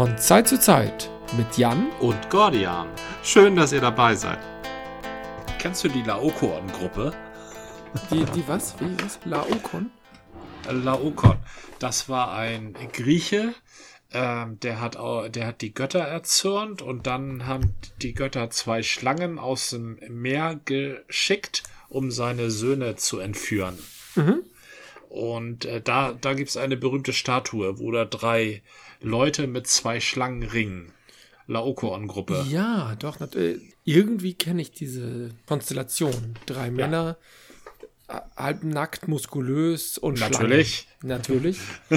Von Zeit zu Zeit mit Jan und Gordian. Schön, dass ihr dabei seid. Kennst du die Laokoon-Gruppe? Die was? Wie was? Laokoon? Laokoon. Das war ein Grieche, der hat die Götter erzürnt und dann haben die Götter 2 Schlangen aus dem Meer geschickt, um seine Söhne zu entführen. Mhm. Und da gibt es eine berühmte Statue, wo da 3 Leute mit 2 Schlangen ringen. Laokoon-Gruppe. Ja, doch. Irgendwie kenne ich diese Konstellation. 3 Männer, halbnackt, muskulös und Natürlich. Schlangen. Natürlich.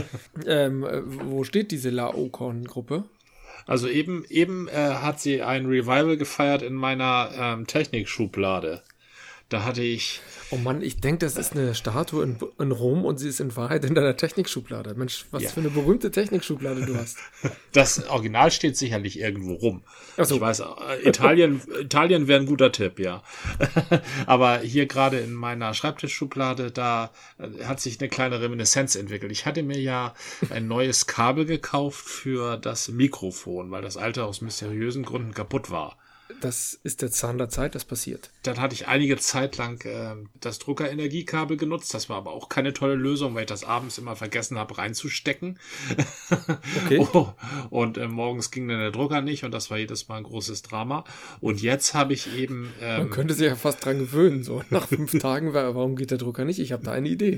Wo steht diese Laokoon-Gruppe? Also eben hat sie ein Revival gefeiert in meiner Technikschublade. Da hatte ich... Oh Mann, ich denke, das ist eine Statue in Rom und sie ist in Wahrheit in deiner Technikschublade. Mensch, was für eine berühmte Technikschublade du hast. Das Original steht sicherlich irgendwo rum. Ach so. Ich weiß, Italien wäre ein guter Tipp, ja. Aber hier gerade in meiner Schreibtischschublade, da hat sich eine kleine Reminiszenz entwickelt. Ich hatte mir ja ein neues Kabel gekauft für das Mikrofon, weil das alte aus mysteriösen Gründen kaputt war. Das ist der Zahn der Zeit, das passiert. Dann hatte ich einige Zeit lang das Druckerenergiekabel genutzt. Das war aber auch keine tolle Lösung, weil ich das abends immer vergessen habe reinzustecken. Okay. Und morgens ging dann der Drucker nicht und das war jedes Mal ein großes Drama. Und jetzt habe ich eben... Man könnte sich ja fast dran gewöhnen. So nach 5 Tagen, warum geht der Drucker nicht? Ich habe da eine Idee.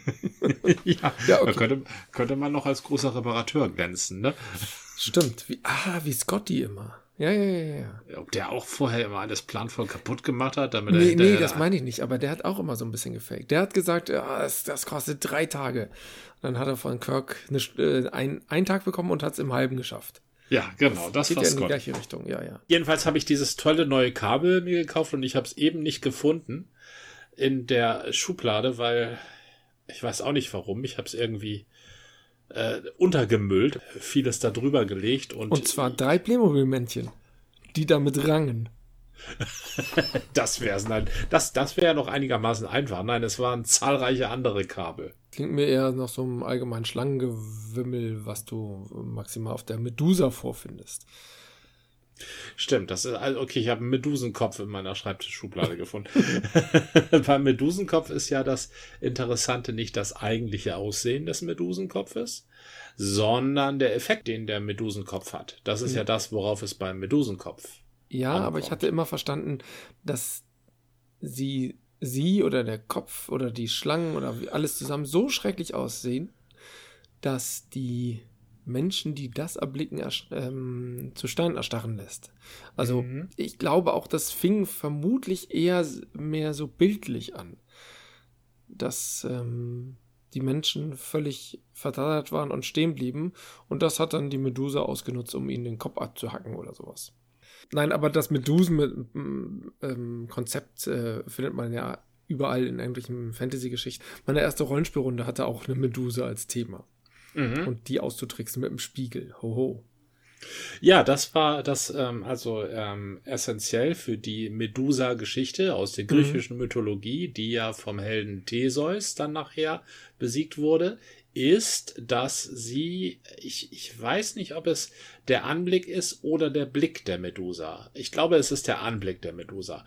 ja, okay. Könnte man noch als großer Reparateur glänzen, ne? Stimmt. Wie Scotty immer. Ja. Ob der auch vorher immer alles planvoll kaputt gemacht hat, damit Nee, das meine ich nicht, aber der hat auch immer so ein bisschen gefaked. Der hat gesagt, das kostet 3 Tage. Dann hat er von Kirk einen Tag bekommen und hat es im halben geschafft. Ja, genau, das geht war ja in die Scott. gleiche Richtung, ja. Jedenfalls habe ich dieses tolle neue Kabel mir gekauft und ich habe es eben nicht gefunden in der Schublade, weil ich weiß auch nicht warum. Ich habe es irgendwie untergemüllt, vieles da drüber gelegt. Und zwar 3 Playmobil-Männchen, die damit rangen. Das wäre ja noch einigermaßen einfach. Nein, es waren zahlreiche andere Kabel. Klingt mir eher nach so einem allgemeinen Schlangengewimmel, was du maximal auf der Medusa vorfindest. Stimmt, das ist okay. Ich habe einen Medusenkopf in meiner Schreibtischschublade gefunden. Beim Medusenkopf ist ja das Interessante nicht das eigentliche Aussehen des Medusenkopfes, sondern der Effekt, den der Medusenkopf hat. Das ist ja das, worauf es beim Medusenkopf ankommt. Aber ich hatte immer verstanden, dass sie oder der Kopf oder die Schlangen oder alles zusammen so schrecklich aussehen, dass die Menschen, die das erblicken, zu Stein erstarren lässt. Also ich glaube auch, das fing vermutlich eher mehr so bildlich an, dass die Menschen völlig verdattert waren und stehen blieben und das hat dann die Medusa ausgenutzt, um ihnen den Kopf abzuhacken oder sowas. Nein, aber das Medusen-Konzept findet man ja überall in irgendwelchen Fantasy-Geschichten. Meine erste Rollenspielrunde hatte auch eine Medusa als Thema. Und die auszutricksen mit dem Spiegel. Hoho. Ja, das war das essentiell für die Medusa-Geschichte aus der griechischen Mythologie, die ja vom Helden Theseus dann nachher besiegt wurde, ist, dass sie, ich weiß nicht, ob es der Anblick ist oder der Blick der Medusa. Ich glaube, es ist der Anblick der Medusa.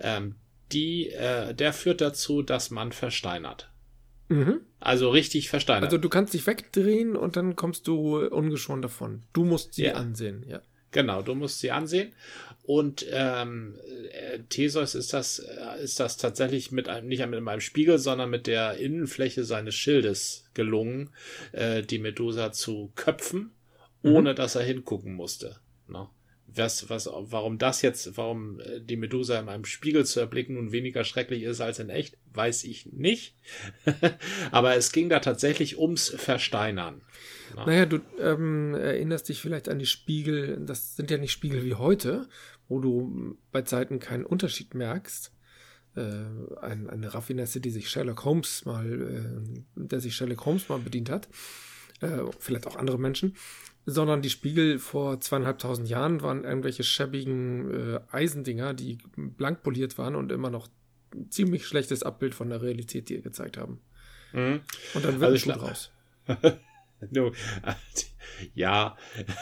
Der führt dazu, dass man versteinert. Also richtig versteinert. Also du kannst dich wegdrehen und dann kommst du ungeschoren davon. Du musst sie ansehen, ja. Genau, du musst sie ansehen. Und Theseus ist das tatsächlich nicht mit einem Spiegel, sondern mit der Innenfläche seines Schildes gelungen, die Medusa zu köpfen, ohne dass er hingucken musste. Ne? Warum die Medusa in einem Spiegel zu erblicken nun weniger schrecklich ist als in echt, weiß ich nicht. Aber es ging da tatsächlich ums Versteinern. Ja. Naja, du erinnerst dich vielleicht an die Spiegel, das sind ja nicht Spiegel wie heute, wo du bei Zeiten keinen Unterschied merkst. Eine Raffinesse, der sich Sherlock Holmes mal bedient hat. Vielleicht auch andere Menschen. Sondern die Spiegel vor 2500 Jahren waren irgendwelche schäbigen Eisendinger, die blank poliert waren und immer noch ein ziemlich schlechtes Abbild von der Realität dir gezeigt haben. Und dann wird ein Schuh draus. Ja,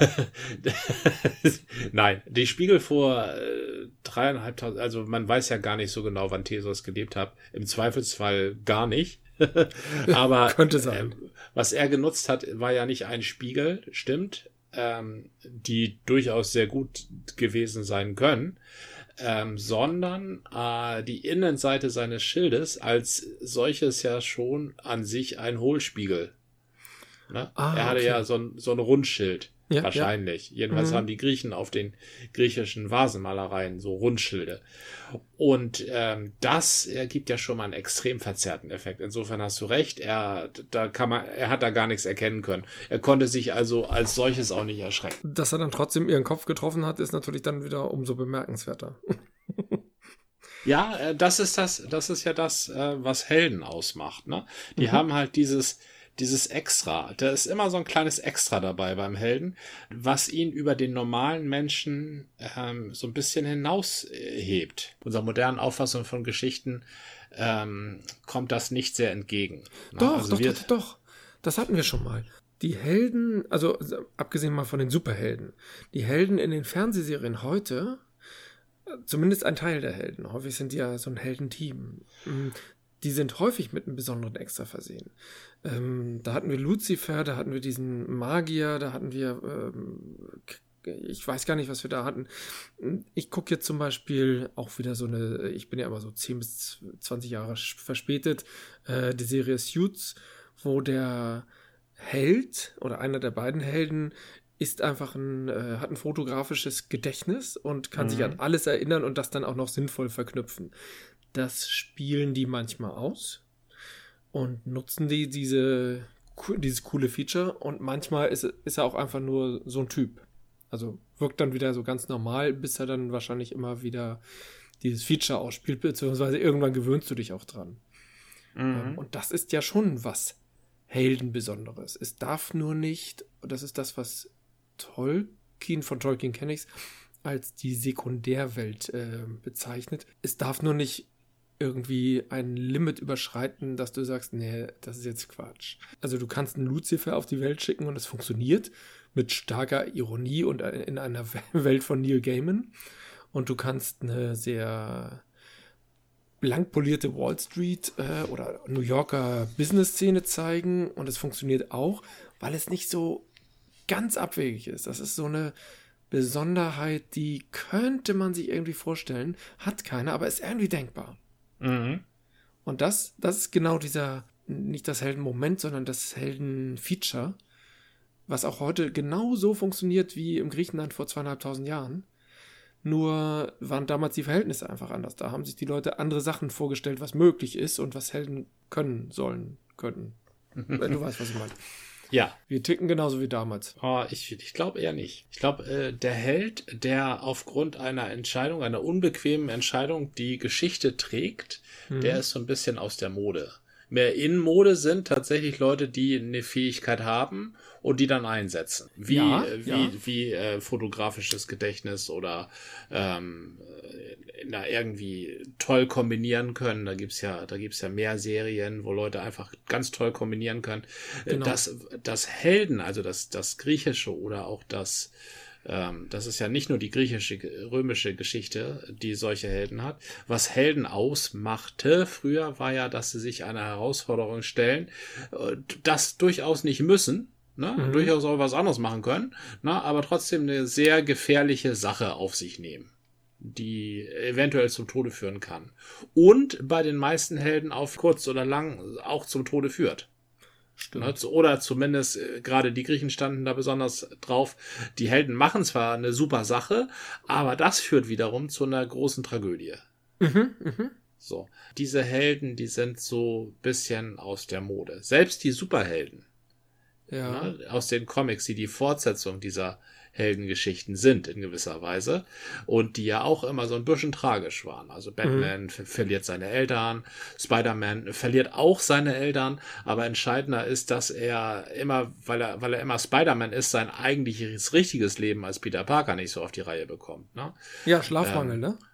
nein, die Spiegel vor 3.500, also man weiß ja gar nicht so genau, wann Theseus gelebt hat. Im Zweifelsfall gar nicht. Aber Könnte sein. Was er genutzt hat, war ja nicht ein Spiegel, stimmt, die durchaus sehr gut gewesen sein können, sondern die Innenseite seines Schildes als solches ja schon an sich ein Hohlspiegel. Ne? Er hatte ja so ein Rundschild. Ja, wahrscheinlich. Ja. Jedenfalls haben die Griechen auf den griechischen Vasenmalereien so Rundschilde. Und das ergibt ja schon mal einen extrem verzerrten Effekt. Insofern hast du recht, er hat da gar nichts erkennen können. Er konnte sich also als solches auch nicht erschrecken. Dass er dann trotzdem ihren Kopf getroffen hat, ist natürlich dann wieder umso bemerkenswerter. Ja, das ist ja das, was Helden ausmacht. Ne? Die haben halt dieses Extra, da ist immer so ein kleines Extra dabei beim Helden, was ihn über den normalen Menschen so ein bisschen hinaushebt. Unserer modernen Auffassung von Geschichten kommt das nicht sehr entgegen. Doch. Das hatten wir schon mal. Die Helden, also abgesehen mal von den Superhelden, die Helden in den Fernsehserien heute, zumindest ein Teil der Helden, häufig sind die ja so ein Heldenteam, die sind häufig mit einem besonderen Extra versehen. Da hatten wir Lucifer, da hatten wir diesen Magier, da hatten wir, ich weiß gar nicht, was wir da hatten. Ich gucke jetzt zum Beispiel auch wieder ich bin ja immer so 10 bis 20 Jahre verspätet, die Serie Suits, wo der Held oder einer der beiden Helden ist einfach hat ein fotografisches Gedächtnis und kann sich an alles erinnern und das dann auch noch sinnvoll verknüpfen. Das spielen die manchmal aus und nutzen dieses coole Feature und manchmal ist er auch einfach nur so ein Typ. Also wirkt dann wieder so ganz normal, bis er dann wahrscheinlich immer wieder dieses Feature ausspielt, beziehungsweise irgendwann gewöhnst du dich auch dran. Und das ist ja schon was Heldenbesonderes. Es darf nur nicht, das ist das, was von Tolkien kenne ich's, als die Sekundärwelt bezeichnet. Es darf nur nicht irgendwie ein Limit überschreiten, dass du sagst, nee, das ist jetzt Quatsch. Also du kannst einen Lucifer auf die Welt schicken und es funktioniert mit starker Ironie und in einer Welt von Neil Gaiman. Und du kannst eine sehr blank polierte Wall Street oder New Yorker Business-Szene zeigen und es funktioniert auch, weil es nicht so ganz abwegig ist. Das ist so eine Besonderheit, die könnte man sich irgendwie vorstellen, hat keiner, aber ist irgendwie denkbar. Und das ist genau nicht das Heldenmoment, sondern das Heldenfeature, was auch heute genau so funktioniert wie im Griechenland vor 2.500 Jahren. Nur waren damals die Verhältnisse einfach anders. Da haben sich die Leute andere Sachen vorgestellt, was möglich ist und was Helden können. Wenn du weißt, was ich meine. Ja. Wir ticken genauso wie damals. Oh, ich glaube eher nicht. Ich glaube, der Held, der aufgrund einer Entscheidung, einer unbequemen Entscheidung die Geschichte trägt, der ist so ein bisschen aus der Mode. Mehr in Mode sind tatsächlich Leute, die eine Fähigkeit haben und die dann einsetzen. Wie fotografisches Gedächtnis oder irgendwie toll kombinieren können. Da gibt's ja mehr Serien, wo Leute einfach ganz toll kombinieren können. Genau. Das Helden, also das Griechische oder auch das ist ja nicht nur die römische Geschichte, die solche Helden hat. Was Helden ausmachte früher, war ja, dass sie sich einer Herausforderung stellen, das durchaus nicht müssen, ne? Durchaus auch was anderes machen können, ne? Aber trotzdem eine sehr gefährliche Sache auf sich nehmen, die eventuell zum Tode führen kann. Und bei den meisten Helden auf kurz oder lang auch zum Tode führt. Stimmt. Oder zumindest, gerade die Griechen standen da besonders drauf, die Helden machen zwar eine super Sache, aber das führt wiederum zu einer großen Tragödie. So, diese Helden, die sind so ein bisschen aus der Mode. Selbst die Superhelden aus den Comics, die Fortsetzung dieser Heldengeschichten sind in gewisser Weise und die ja auch immer so ein bisschen tragisch waren. Also Batman verliert seine Eltern, Spider-Man verliert auch seine Eltern, aber entscheidender ist, dass er immer, weil er immer Spider-Man ist, sein eigentliches richtiges Leben als Peter Parker nicht so auf die Reihe bekommt. Ne? Ja, Schlafmangel, ne?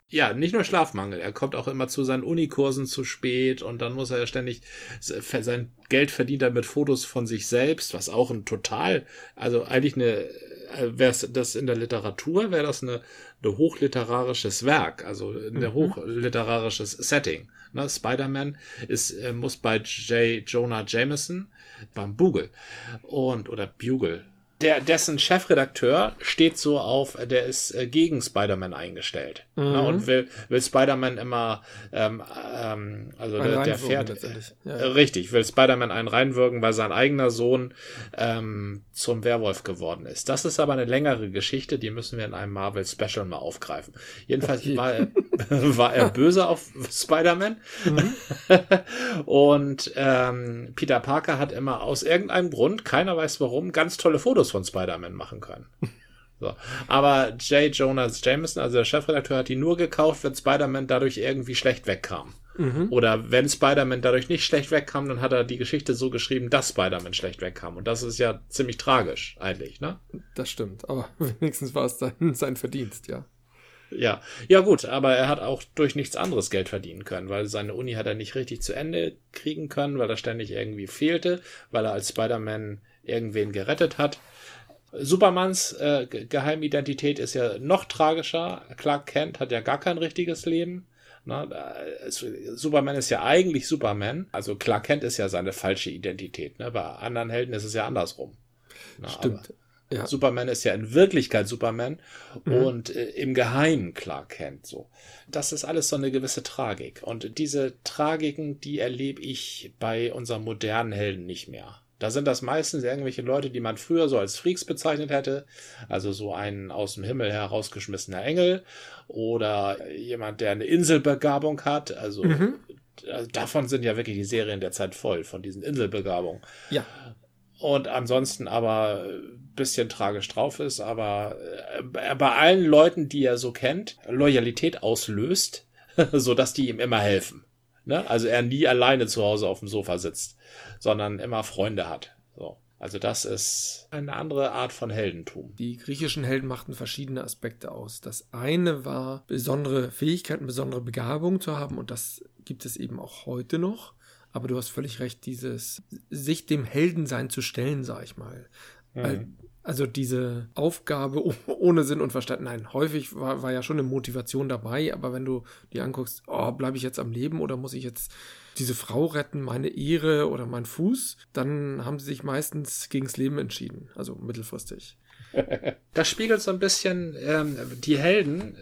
Ja, nicht nur Schlafmangel. Er kommt auch immer zu seinen Unikursen zu spät und dann muss er ja ständig sein Geld verdient er mit Fotos von sich selbst, was auch also eigentlich wäre das in der Literatur, wäre das eine hochliterarisches Werk, also ein hochliterarisches Setting. Ne? Spider-Man muss bei J. Jonah Jameson beim Bugle oder Bugle. Dessen Chefredakteur steht so der ist gegen Spider-Man eingestellt. Ne, und will Spider-Man immer, also der fährt, richtig, will Spider-Man einen reinwürgen, weil sein eigener Sohn zum Werwolf geworden ist. Das ist aber eine längere Geschichte, die müssen wir in einem Marvel-Special mal aufgreifen. Jedenfalls war er böse auf Spider-Man und Peter Parker hat immer aus irgendeinem Grund, keiner weiß warum, ganz tolle Fotos von Spider-Man machen können. So. Aber J. Jonah Jameson, also der Chefredakteur, hat die nur gekauft, wenn Spider-Man dadurch irgendwie schlecht wegkam. Oder wenn Spider-Man dadurch nicht schlecht wegkam, dann hat er die Geschichte so geschrieben, dass Spider-Man schlecht wegkam. Und das ist ja ziemlich tragisch eigentlich, ne? Das stimmt, aber wenigstens war es sein Verdienst, ja. Ja gut, aber er hat auch durch nichts anderes Geld verdienen können, weil seine Uni hat er nicht richtig zu Ende kriegen können, weil er ständig irgendwie fehlte, weil er als Spider-Man irgendwen gerettet hat. Supermans Geheimidentität ist ja noch tragischer. Clark Kent hat ja gar kein richtiges Leben. Na, Superman ist ja eigentlich Superman. Also Clark Kent ist ja seine falsche Identität. Ne? Bei anderen Helden ist es ja andersrum. Na, stimmt. Ja. Superman ist ja in Wirklichkeit Superman und im Geheimen Clark Kent. So. Das ist alles so eine gewisse Tragik. Und diese Tragiken, die erlebe ich bei unseren modernen Helden nicht mehr. Da sind das meistens irgendwelche Leute, die man früher so als Freaks bezeichnet hätte. Also so ein aus dem Himmel herausgeschmissener Engel oder jemand, der eine Inselbegabung hat. Also davon sind ja wirklich die Serien der Zeit voll, von diesen Inselbegabungen. Ja. Und ansonsten aber ein bisschen tragisch drauf ist, aber bei allen Leuten, die er so kennt, Loyalität auslöst, sodass die ihm immer helfen. Ne? Also er nie alleine zu Hause auf dem Sofa sitzt, sondern immer Freunde hat. So. Also das ist eine andere Art von Heldentum. Die griechischen Helden machten verschiedene Aspekte aus. Das eine war, besondere Fähigkeiten, besondere Begabung zu haben und das gibt es eben auch heute noch. Aber du hast völlig recht, dieses sich dem Heldensein zu stellen, sag ich mal. Also diese Aufgabe ohne Sinn und Verstand. Nein, häufig war ja schon eine Motivation dabei, aber wenn du dir anguckst, bleibe ich jetzt am Leben oder muss ich jetzt diese Frau retten, meine Ehre oder meinen Fuß, dann haben sie sich meistens gegens Leben entschieden, also mittelfristig. Das spiegelt so ein bisschen die Helden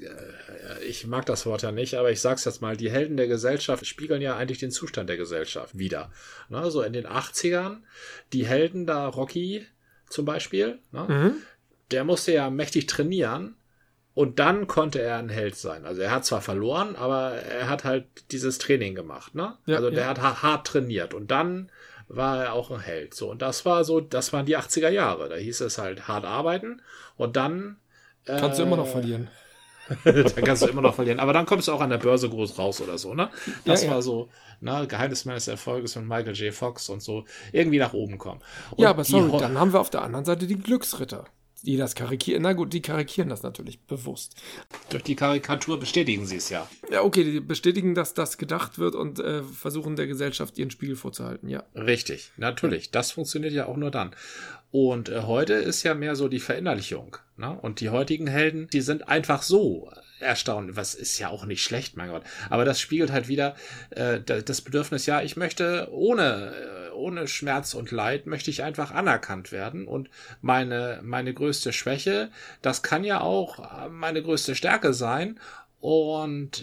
ich mag das Wort ja nicht, aber ich sag's jetzt mal, die Helden der Gesellschaft spiegeln ja eigentlich den Zustand der Gesellschaft wider. Ne, so in den 80ern, die Helden da, Rocky zum Beispiel, ne, der musste ja mächtig trainieren und dann konnte er ein Held sein. Also er hat zwar verloren, aber er hat halt dieses Training gemacht. Ne? Ja, also der hat hart trainiert und dann war er auch ein Held. So, und das waren die 80er Jahre. Da hieß es halt hart arbeiten und dann kannst du immer noch verlieren. Dann kannst du immer noch verlieren. Aber dann kommst du auch an der Börse groß raus oder so, ne? Das war so, ne, Geheimnis meines Erfolges mit Michael J. Fox und so irgendwie nach oben kommen. Und ja, aber sorry, dann haben wir auf der anderen Seite die Glücksritter. Die das karikieren, na gut, die karikieren das natürlich bewusst. Durch die Karikatur bestätigen sie es ja. Ja, okay, die bestätigen, dass das gedacht wird und versuchen der Gesellschaft ihren Spiegel vorzuhalten, ja. Richtig, natürlich. Das funktioniert ja auch nur dann. Und heute ist ja mehr so die Verinnerlichung. Ne? Und die heutigen Helden, die sind einfach so erstaunt. Was ist ja auch nicht schlecht, mein Gott. Aber das spiegelt halt wieder das Bedürfnis, ja, ich möchte ohne Schmerz und Leid möchte ich einfach anerkannt werden. Und meine größte Schwäche, das kann ja auch meine größte Stärke sein. Und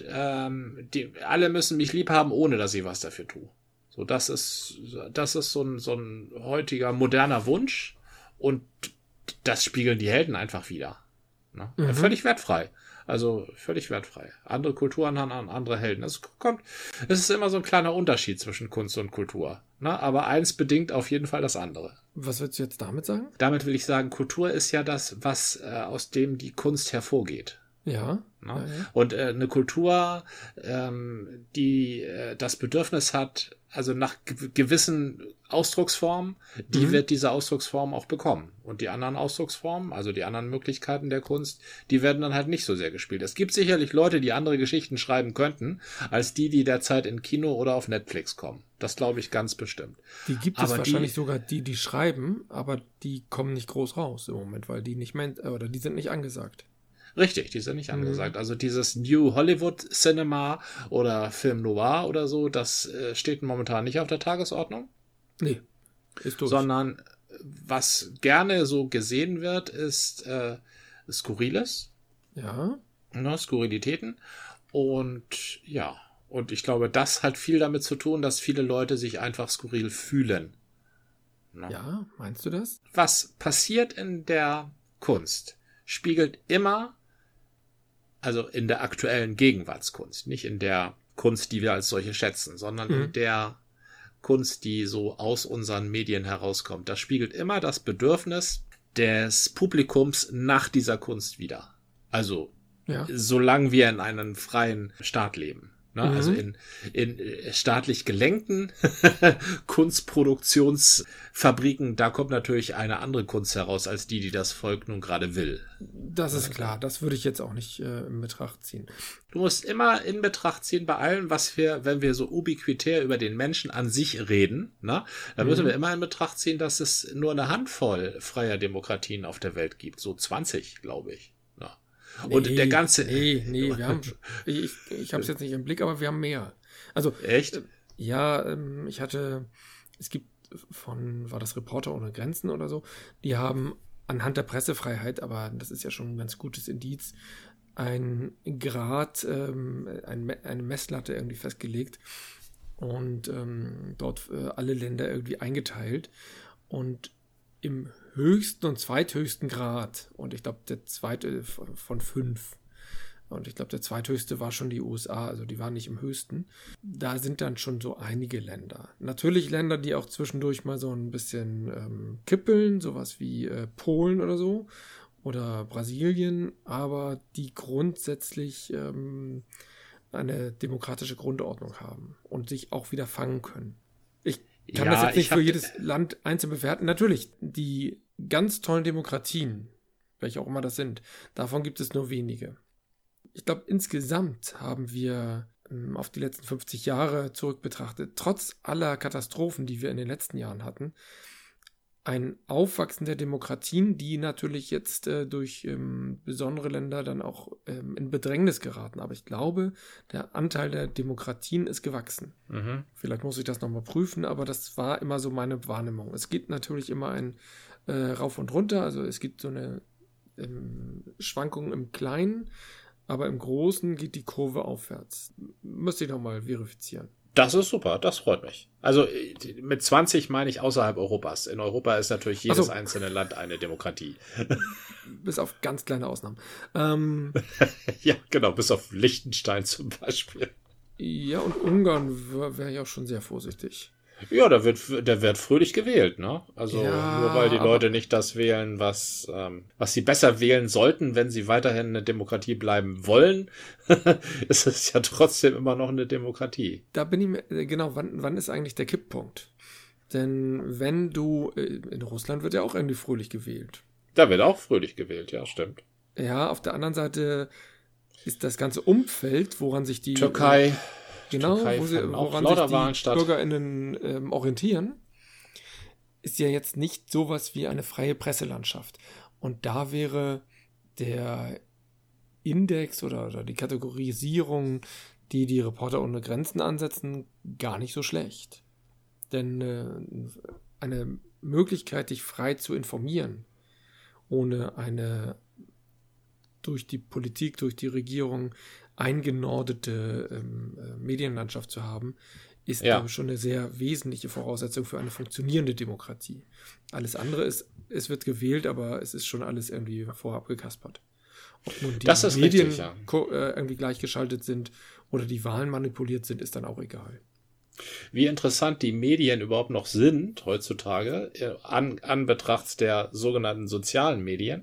alle müssen mich lieb haben, ohne dass ich was dafür tue. So, das ist so ein heutiger moderner Wunsch. Und das spiegeln die Helden einfach wieder. Ne? Völlig wertfrei. Also völlig wertfrei. Andere Kulturen haben andere Helden. Es ist immer so ein kleiner Unterschied zwischen Kunst und Kultur. Ne? Aber eins bedingt auf jeden Fall das andere. Was würdest du jetzt damit sagen? Damit will ich sagen, Kultur ist ja das, was aus dem die Kunst hervorgeht. Ja. Ne? Ja. Und eine Kultur, die das Bedürfnis hat, also nach gewissen Ausdrucksformen, die wird diese Ausdrucksform auch bekommen. Und die anderen Ausdrucksformen, also die anderen Möglichkeiten der Kunst, die werden dann halt nicht so sehr gespielt. Es gibt sicherlich Leute, die andere Geschichten schreiben könnten, als die derzeit in Kino oder auf Netflix kommen. Das glaube ich ganz bestimmt. Die gibt es wahrscheinlich sogar die schreiben, aber die kommen nicht groß raus im Moment, weil die nicht oder die sind nicht angesagt. Richtig, die sind nicht angesagt. Also dieses New Hollywood Cinema oder Film Noir oder so, das steht momentan nicht auf der Tagesordnung. Nee, ist durch. Sondern was gerne so gesehen wird, ist Skurriles. Ja. Ne, Skurrilitäten. Und ja, und ich glaube, das hat viel damit zu tun, dass viele Leute sich einfach skurril fühlen. Ne? Ja, meinst du das? Was passiert in der Kunst, spiegelt immer, also in der aktuellen Gegenwartskunst, nicht in der Kunst, die wir als solche schätzen, sondern in der Kunst, die so aus unseren Medien herauskommt. Das spiegelt immer das Bedürfnis des Publikums nach dieser Kunst wider. Also, solange wir in einem freien Staat leben. Ne? Also in staatlich gelenkten Kunstproduktionsfabriken, da kommt natürlich eine andere Kunst heraus, als die das Volk nun gerade will. Das ist klar, das würde ich jetzt auch nicht in Betracht ziehen. Du musst immer in Betracht ziehen bei allem, wenn wir so ubiquitär über den Menschen an sich reden, ne, dann müssen wir immer in Betracht ziehen, dass es nur eine Handvoll freier Demokratien auf der Welt gibt, so 20, glaube ich. Ne. Und der ganze... Nee, wir haben... Ich habe es jetzt nicht im Blick, aber wir haben mehr. Also... Echt? Es gibt war das Reporter ohne Grenzen oder so, die haben anhand der Pressefreiheit, aber das ist ja schon ein ganz gutes Indiz, ein Grad, eine Messlatte irgendwie festgelegt und dort alle Länder irgendwie eingeteilt und im höchsten und zweithöchsten Grad, und ich glaube der zweite von 5, und ich glaube der zweithöchste war schon die USA, also die waren nicht im höchsten, da sind dann schon so einige Länder. Natürlich Länder, die auch zwischendurch mal so ein bisschen kippeln, sowas wie Polen oder so, oder Brasilien, aber die grundsätzlich eine demokratische Grundordnung haben und sich auch wieder fangen können. Ich kann das jetzt nicht für jedes Land einzeln bewerten. Natürlich, die ganz tollen Demokratien, welche auch immer das sind, davon gibt es nur wenige. Ich glaube, insgesamt haben wir auf die letzten 50 Jahre zurück betrachtet, trotz aller Katastrophen, die wir in den letzten Jahren hatten, ein Aufwachsen der Demokratien, die natürlich jetzt durch besondere Länder dann auch in Bedrängnis geraten. Aber ich glaube, der Anteil der Demokratien ist gewachsen. Vielleicht muss ich das nochmal prüfen, aber das war immer so meine Wahrnehmung. Es geht natürlich immer ein Rauf und Runter, also es gibt so eine Schwankung im Kleinen, aber im Großen geht die Kurve aufwärts. Müsste ich nochmal verifizieren. Das ist super, das freut mich. Also mit 20 meine ich außerhalb Europas. In Europa ist natürlich jedes einzelne Land eine Demokratie. Bis auf ganz kleine Ausnahmen. Ja, genau, bis auf Liechtenstein zum Beispiel. Ja, und Ungarn wäre ich auch schon sehr vorsichtig. Ja, da wird fröhlich gewählt, ne? Also nur weil die Leute nicht das wählen, was sie besser wählen sollten, wenn sie weiterhin eine Demokratie bleiben wollen, ist es ja trotzdem immer noch eine Demokratie. Da bin ich mir, genau, wann ist eigentlich der Kipppunkt? Denn wenn in Russland wird ja auch irgendwie fröhlich gewählt. Da wird auch fröhlich gewählt, ja, stimmt. Ja, auf der anderen Seite ist das ganze Umfeld, woran sich die Türkei... Genau, woran sich die BürgerInnen orientieren, ist ja jetzt nicht sowas wie eine freie Presselandschaft. Und da wäre der Index oder die Kategorisierung, die Reporter ohne Grenzen ansetzen, gar nicht so schlecht. Denn eine Möglichkeit, dich frei zu informieren, ohne eine durch die Politik, durch die Regierung eingenordete Medienlandschaft zu haben, ist, glaube ich, schon eine sehr wesentliche Voraussetzung für eine funktionierende Demokratie. Alles andere ist, es wird gewählt, aber es ist schon alles irgendwie vorab gekaspert. Ob nun die Medien richtig, irgendwie gleichgeschaltet sind oder die Wahlen manipuliert sind, ist dann auch egal. Wie interessant die Medien überhaupt noch sind heutzutage, an Betracht der sogenannten sozialen Medien.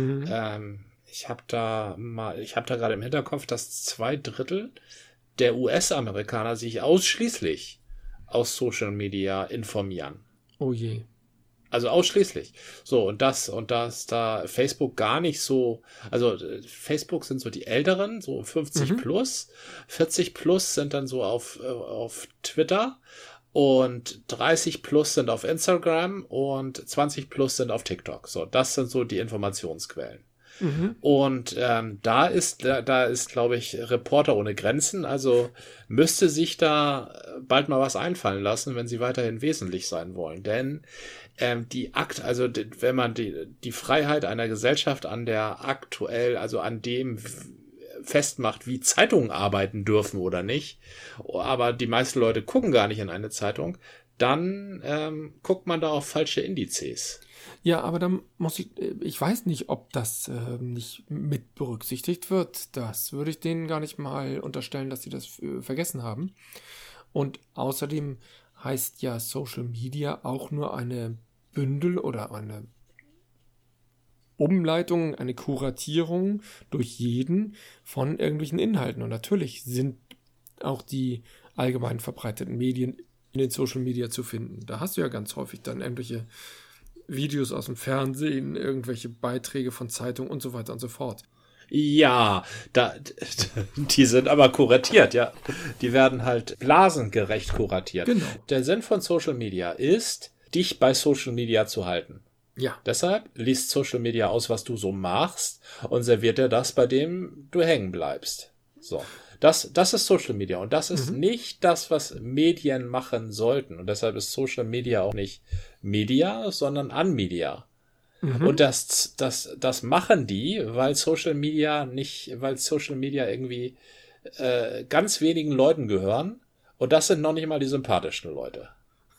Ich habe da gerade im Hinterkopf, dass 2/3 der US-Amerikaner sich ausschließlich aus Social Media informieren. Oh je. Also ausschließlich. So, und das da Facebook gar nicht so, also Facebook sind so die Älteren, so 50 plus, 40 plus sind dann so auf Twitter und 30 plus sind auf Instagram und 20 plus sind auf TikTok. So, das sind so die Informationsquellen. Und da ist, glaube ich, Reporter ohne Grenzen, also müsste sich da bald mal was einfallen lassen, wenn sie weiterhin wesentlich sein wollen. Denn wenn man die Freiheit einer Gesellschaft an dem festmacht, wie Zeitungen arbeiten dürfen oder nicht, aber die meisten Leute gucken gar nicht in eine Zeitung, dann guckt man da auf falsche Indizes. Ja, aber dann ich weiß nicht, ob das nicht mit berücksichtigt wird. Das würde ich denen gar nicht mal unterstellen, dass sie das vergessen haben. Und außerdem heißt ja Social Media auch nur eine Bündel oder eine Umleitung, eine Kuratierung durch jeden von irgendwelchen Inhalten. Und natürlich sind auch die allgemein verbreiteten Medien in den Social Media zu finden. Da hast du ja ganz häufig dann irgendwelche Videos aus dem Fernsehen, irgendwelche Beiträge von Zeitungen und so weiter und so fort. Ja, die sind aber kuratiert, ja. Die werden halt blasengerecht kuratiert. Genau. Der Sinn von Social Media ist, dich bei Social Media zu halten. Ja. Deshalb liest Social Media aus, was du so machst und serviert dir das, bei dem du hängen bleibst. So. Das ist Social Media und das ist nicht das, was Medien machen sollten. Und deshalb ist Social Media auch nicht Media, sondern Unmedia. Und das machen die, weil Social Media irgendwie ganz wenigen Leuten gehören. Und das sind noch nicht mal die sympathischen Leute.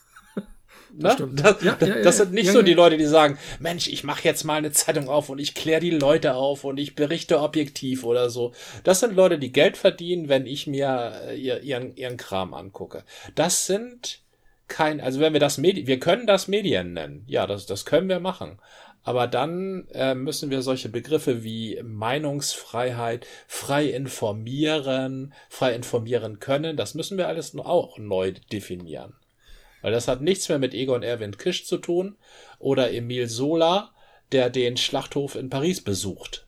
Das sind nicht die Leute, die sagen, Mensch, ich mache jetzt mal eine Zeitung auf und ich kläre die Leute auf und ich berichte objektiv oder so. Das sind Leute, die Geld verdienen, wenn ich mir ihren Kram angucke. Das sind also wenn wir können das Medien nennen. Ja, das können wir machen. Aber dann müssen wir solche Begriffe wie Meinungsfreiheit, frei informieren können, das müssen wir alles auch neu definieren. Weil das hat nichts mehr mit Egon Erwin Kisch zu tun oder Emile Zola, der den Schlachthof in Paris besucht.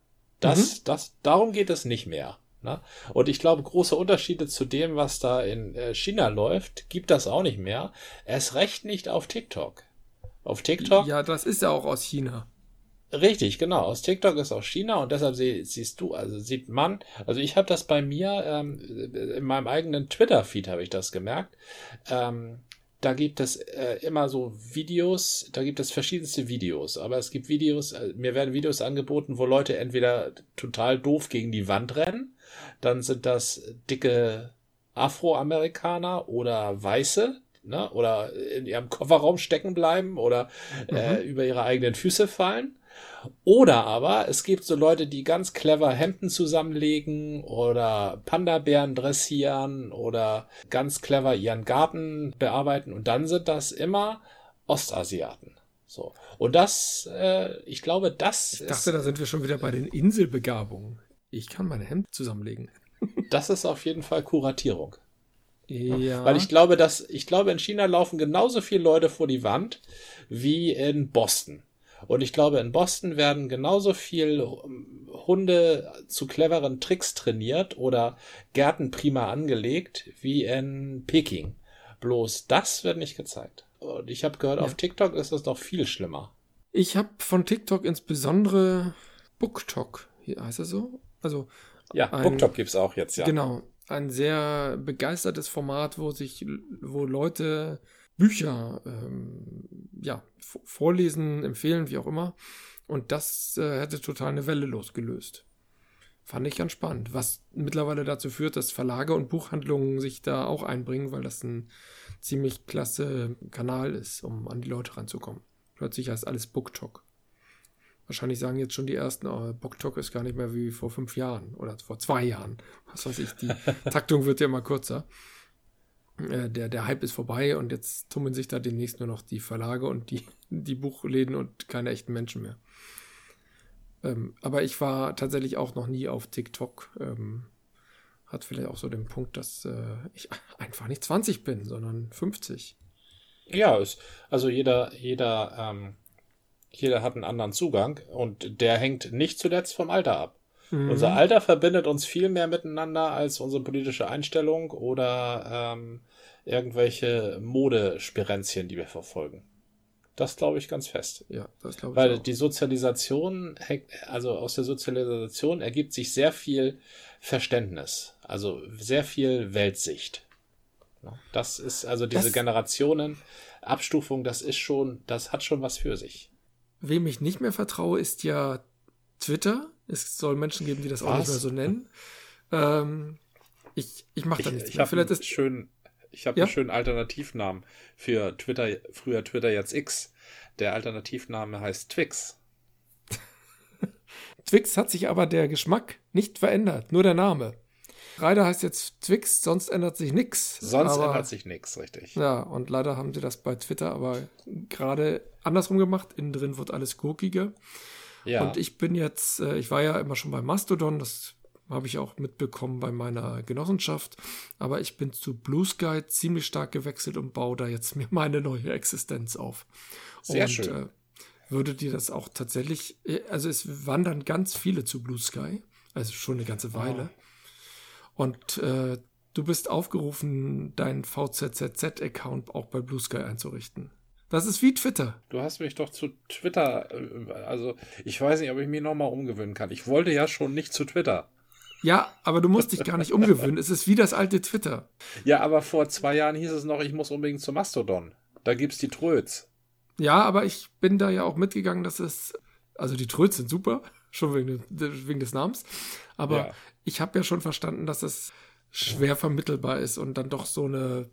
Darum geht es nicht mehr. Ne? Und ich glaube, große Unterschiede zu dem, was da in China läuft, gibt das auch nicht mehr. Erst recht nicht auf TikTok. Auf TikTok? Ja, das ist ja auch aus China. Richtig, genau. Aus TikTok ist aus China und deshalb sieht man, also ich habe das bei mir, in meinem eigenen Twitter-Feed habe ich das gemerkt, da gibt es immer so Videos, da gibt es verschiedenste Videos, aber es gibt mir werden Videos angeboten, wo Leute entweder total doof gegen die Wand rennen, dann sind das dicke Afroamerikaner oder Weiße, ne, oder in ihrem Kofferraum stecken bleiben oder über ihre eigenen Füße fallen. Oder aber es gibt so Leute, die ganz clever Hemden zusammenlegen oder Panda-Bären dressieren oder ganz clever ihren Garten bearbeiten und dann sind das immer Ostasiaten. So. Und ich glaube, da sind wir schon wieder bei den Inselbegabungen. Ich kann meine Hemden zusammenlegen. Das ist auf jeden Fall Kuratierung. Ja. Weil ich glaube, in China laufen genauso viele Leute vor die Wand wie in Boston. Und ich glaube, in Boston werden genauso viel Hunde zu cleveren Tricks trainiert oder Gärten prima angelegt wie in Peking. Bloß das wird nicht gezeigt. Und ich habe gehört, auf TikTok ist das noch viel schlimmer. Ich habe von TikTok insbesondere BookTok, heißt das so? Also ja, BookTok gibt's auch jetzt, ja. Genau, ein sehr begeistertes Format, wo Leute Bücher vorlesen, empfehlen, wie auch immer. Und das hätte total eine Welle losgelöst. Fand ich ganz spannend. Was mittlerweile dazu führt, dass Verlage und Buchhandlungen sich da auch einbringen, weil das ein ziemlich klasse Kanal ist, um an die Leute ranzukommen. Plötzlich heißt alles BookTok. Wahrscheinlich sagen jetzt schon die ersten, BookTok ist gar nicht mehr wie vor 5 Jahren oder vor 2 Jahren. Was weiß ich, die Taktung wird ja immer kürzer. Der Hype ist vorbei und jetzt tummeln sich da demnächst nur noch die Verlage und die Buchläden und keine echten Menschen mehr. Aber ich war tatsächlich auch noch nie auf TikTok. hat vielleicht auch so den Punkt, dass ich einfach nicht 20 bin, sondern 50. Ja, also jeder hat einen anderen Zugang und der hängt nicht zuletzt vom Alter ab. Unser Alter verbindet uns viel mehr miteinander als unsere politische Einstellung oder irgendwelche Modespirenzchen, die wir verfolgen. Das glaube ich ganz fest. Ja, das glaube ich Weil auch. die Sozialisation, also aus der Sozialisation ergibt sich sehr viel Verständnis, also sehr viel Weltsicht. Das ist also diese Generationenabstufung, das hat schon was für sich. Wem ich nicht mehr vertraue, ist ja Twitter. Es soll Menschen geben, die das auch nicht mehr so nennen. Ich mache da nichts mehr. Vielleicht ist Ich habe einen schönen Alternativnamen für Twitter, früher Twitter, jetzt X. Der Alternativname heißt Twix. Twix hat sich aber der Geschmack nicht verändert, nur der Name. Leider heißt jetzt Twix, sonst ändert sich nichts. Ändert sich nichts, richtig. Ja, und leider haben sie das bei Twitter aber gerade andersrum gemacht. Innen drin wird alles gurkiger. Ja. Und ich bin jetzt, ich war ja immer schon bei Mastodon, das habe ich auch mitbekommen bei meiner Genossenschaft, aber ich bin zu Blue Sky ziemlich stark gewechselt und baue da jetzt mir meine neue Existenz auf. Sehr schön. Würde dir das auch tatsächlich, also es wandern ganz viele zu Blue Sky, also schon eine ganze Weile. Und du bist aufgerufen, deinen VZZZ-Account auch bei Blue Sky einzurichten. Das ist wie Twitter. Du hast mich doch zu Twitter, also ich weiß nicht, ob ich mich nochmal umgewöhnen kann. Ich wollte ja schon nicht zu Twitter. Ja, aber du musst dich gar nicht umgewöhnen. Es ist wie das alte Twitter. Ja, aber vor 2 Jahren hieß es noch, ich muss unbedingt zu Mastodon. Da gibt's die Tröts. Ja, aber ich bin da ja auch mitgegangen, dass also die Tröts sind super, schon wegen des Namens. Aber ich habe ja schon verstanden, dass es schwer vermittelbar ist und dann doch so eine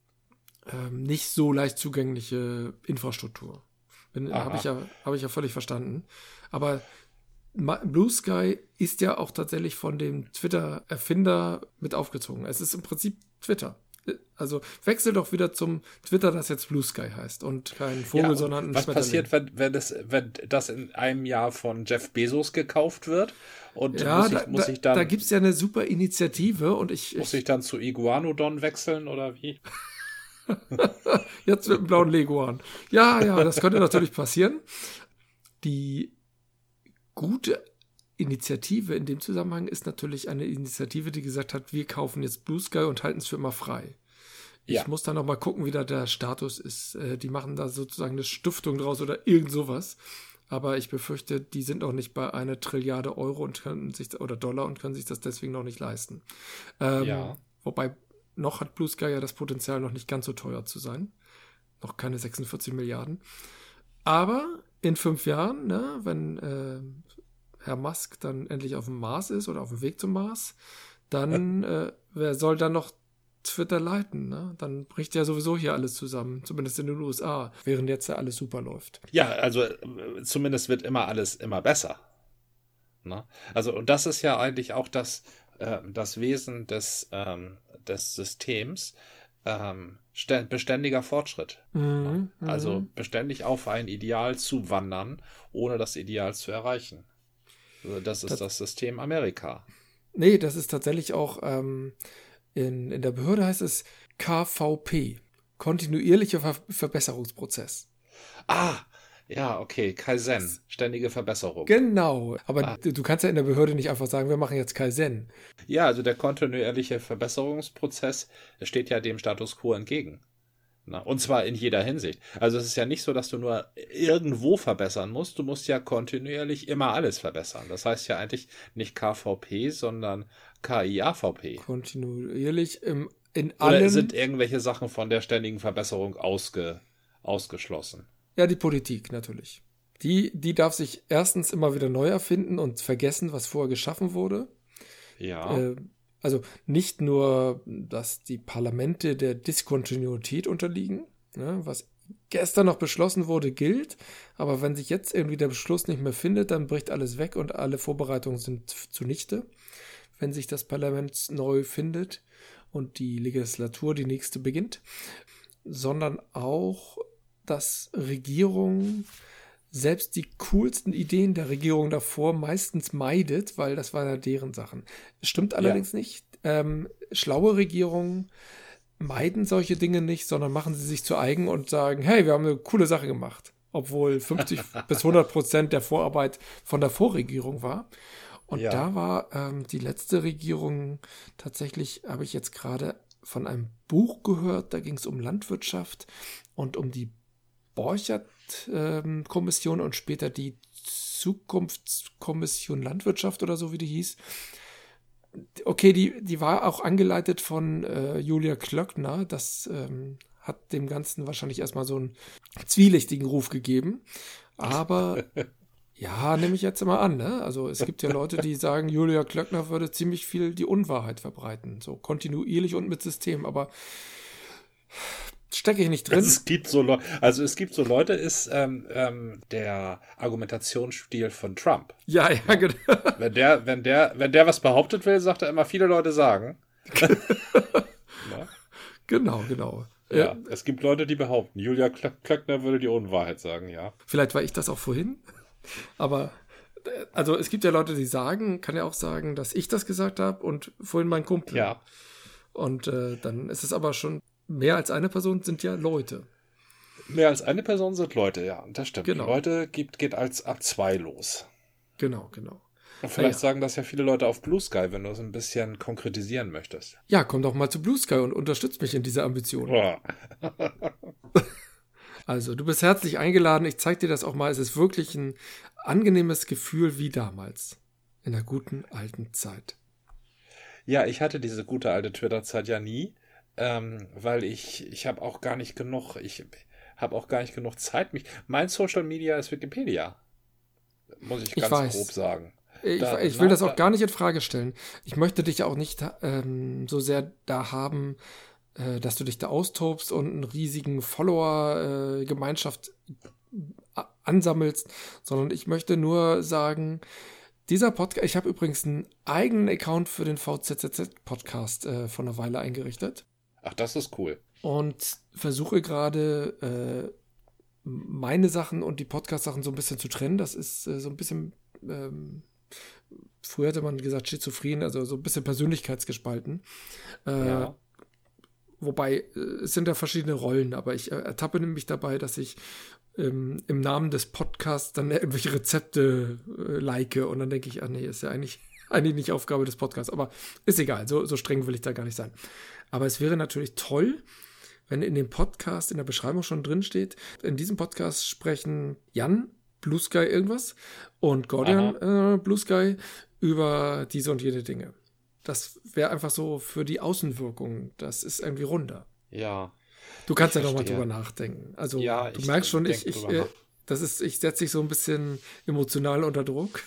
nicht so leicht zugängliche Infrastruktur. Habe ich ja völlig verstanden. Aber Blue Sky ist ja auch tatsächlich von dem Twitter-Erfinder mit aufgezogen. Es ist im Prinzip Twitter. Also wechsel doch wieder zum Twitter, das jetzt Blue Sky heißt und kein Vogel, sondern ein was Schmetterling. passiert, wenn das in einem Jahr von Jeff Bezos gekauft wird? Und muss ich dann, da gibt es ja eine super Initiative und muss ich dann zu Iguanodon wechseln oder wie? Jetzt mit dem blauen Leguan. Ja, das könnte natürlich passieren. Die gute Initiative in dem Zusammenhang ist natürlich eine Initiative, die gesagt hat, wir kaufen jetzt Blue Sky und halten es für immer frei. Ich muss da noch mal gucken, wie da der Status ist. Die machen da sozusagen eine Stiftung draus oder irgend sowas. Aber ich befürchte, die sind noch nicht bei 1 Trilliarde Euro oder Dollar und können sich das deswegen noch nicht leisten. Wobei noch hat Blue Sky ja das Potenzial, noch nicht ganz so teuer zu sein. Noch keine 46 Milliarden. Aber in 5 Jahren, ne, wenn Herr Musk dann endlich auf dem Mars ist oder auf dem Weg zum Mars, dann wer soll dann noch Twitter leiten? Ne? Dann bricht ja sowieso hier alles zusammen, zumindest in den USA, während jetzt ja alles super läuft. Ja, also zumindest wird immer alles immer besser. Ne? Also und das ist ja eigentlich auch das Wesen des Systems, beständiger Fortschritt. Also beständig auf ein Ideal zu wandern, ohne das Ideal zu erreichen. Also das ist das System Amerika. Nee, das ist tatsächlich auch, in der Behörde heißt es KVP, kontinuierlicher Verbesserungsprozess. Ja, okay, Kaizen, ständige Verbesserung. Genau, aber du kannst ja in der Behörde nicht einfach sagen, wir machen jetzt Kaizen. Ja, also der kontinuierliche Verbesserungsprozess steht ja dem Status quo entgegen. Na, und zwar in jeder Hinsicht. Also es ist ja nicht so, dass du nur irgendwo verbessern musst, du musst ja kontinuierlich immer alles verbessern. Das heißt ja eigentlich nicht KVP, sondern KIAVP. Kontinuierlich in allen... Oder sind irgendwelche Sachen von der ständigen Verbesserung ausgeschlossen? Ja, die Politik natürlich. Die darf sich erstens immer wieder neu erfinden und vergessen, was vorher geschaffen wurde. Ja. Also nicht nur, dass die Parlamente der Diskontinuität unterliegen, ne, was gestern noch beschlossen wurde, gilt, aber wenn sich jetzt irgendwie der Beschluss nicht mehr findet, dann bricht alles weg und alle Vorbereitungen sind zunichte, wenn sich das Parlament neu findet und die Legislatur, die nächste, beginnt, sondern auch, dass Regierungen selbst die coolsten Ideen der Regierung davor meistens meidet, weil das waren ja deren Sachen. Es stimmt allerdings nicht. Schlaue Regierungen meiden solche Dinge nicht, sondern machen sie sich zu eigen und sagen, hey, wir haben eine coole Sache gemacht. Obwohl 50 bis 100% der Vorarbeit von der Vorregierung war. Und da war die letzte Regierung tatsächlich, habe ich jetzt gerade von einem Buch gehört, da ging es um Landwirtschaft und um die Borchert-Kommission und später die Zukunftskommission Landwirtschaft oder so, wie die hieß. Okay, die war auch angeleitet von Julia Klöckner. Das hat dem Ganzen wahrscheinlich erstmal so einen zwielichtigen Ruf gegeben. Aber ja, nehme ich jetzt mal an, ne? Also es gibt ja Leute, die sagen, Julia Klöckner würde ziemlich viel die Unwahrheit verbreiten. So kontinuierlich und mit System. Aber stecke ich nicht drin. Es gibt so Leute, ist der Argumentationsstil von Trump. Ja, genau. Wenn der was behauptet will, sagt er immer, viele Leute sagen. Genau. Ja, es gibt Leute, die behaupten, Julia Klöckner würde die Unwahrheit sagen, ja. Vielleicht war ich das auch vorhin. Aber, also es gibt ja Leute, die sagen, kann ja auch sagen, dass ich das gesagt habe und vorhin mein Kumpel. Ja. Und dann ist es aber schon, mehr als eine Person sind ja Leute. Mehr als eine Person sind Leute, ja, das stimmt. Genau. Leute geht als ab 2 los. Genau. Und vielleicht sagen das ja viele Leute auf Blue Sky, wenn du es ein bisschen konkretisieren möchtest. Ja, komm doch mal zu Blue Sky und unterstützt mich in dieser Ambition. Ja. Also, du bist herzlich eingeladen. Ich zeige dir das auch mal. Es ist wirklich ein angenehmes Gefühl wie damals. In der guten alten Zeit. Ja, ich hatte diese gute alte Twitter-Zeit ja nie, weil ich habe auch gar nicht genug, Zeit. Mein Social Media ist Wikipedia. Muss ich ganz grob sagen. Ich will das auch gar nicht in Frage stellen. Ich möchte dich auch nicht so sehr da haben, dass du dich da austobst und einen riesigen Follower-Gemeinschaft ansammelst, sondern ich möchte nur sagen, dieser Podcast, ich habe übrigens einen eigenen Account für den VZZZ-Podcast vor einer Weile eingerichtet. Ach, das ist cool. Und versuche gerade meine Sachen und die Podcast-Sachen so ein bisschen zu trennen. Das ist so ein bisschen, früher hätte man gesagt schizophren, also so ein bisschen persönlichkeitsgespalten. Ja. Wobei, es sind ja verschiedene Rollen, aber ich ertappe mich dabei, dass ich im Namen des Podcasts dann irgendwelche Rezepte like und dann denke ich, nee, ist ja eigentlich nicht Aufgabe des Podcasts, aber ist egal, so streng will ich da gar nicht sein. Aber es wäre natürlich toll, wenn in dem Podcast, in der Beschreibung schon drin steht, in diesem Podcast sprechen Jan, Blue Sky irgendwas und Gordian, Blue Sky über diese und jene Dinge. Das wäre einfach so für die Außenwirkung, das ist irgendwie runder. Ja. Du kannst ja doch mal drüber nachdenken. Also ja, du merkst schon, ich setze dich so ein bisschen emotional unter Druck.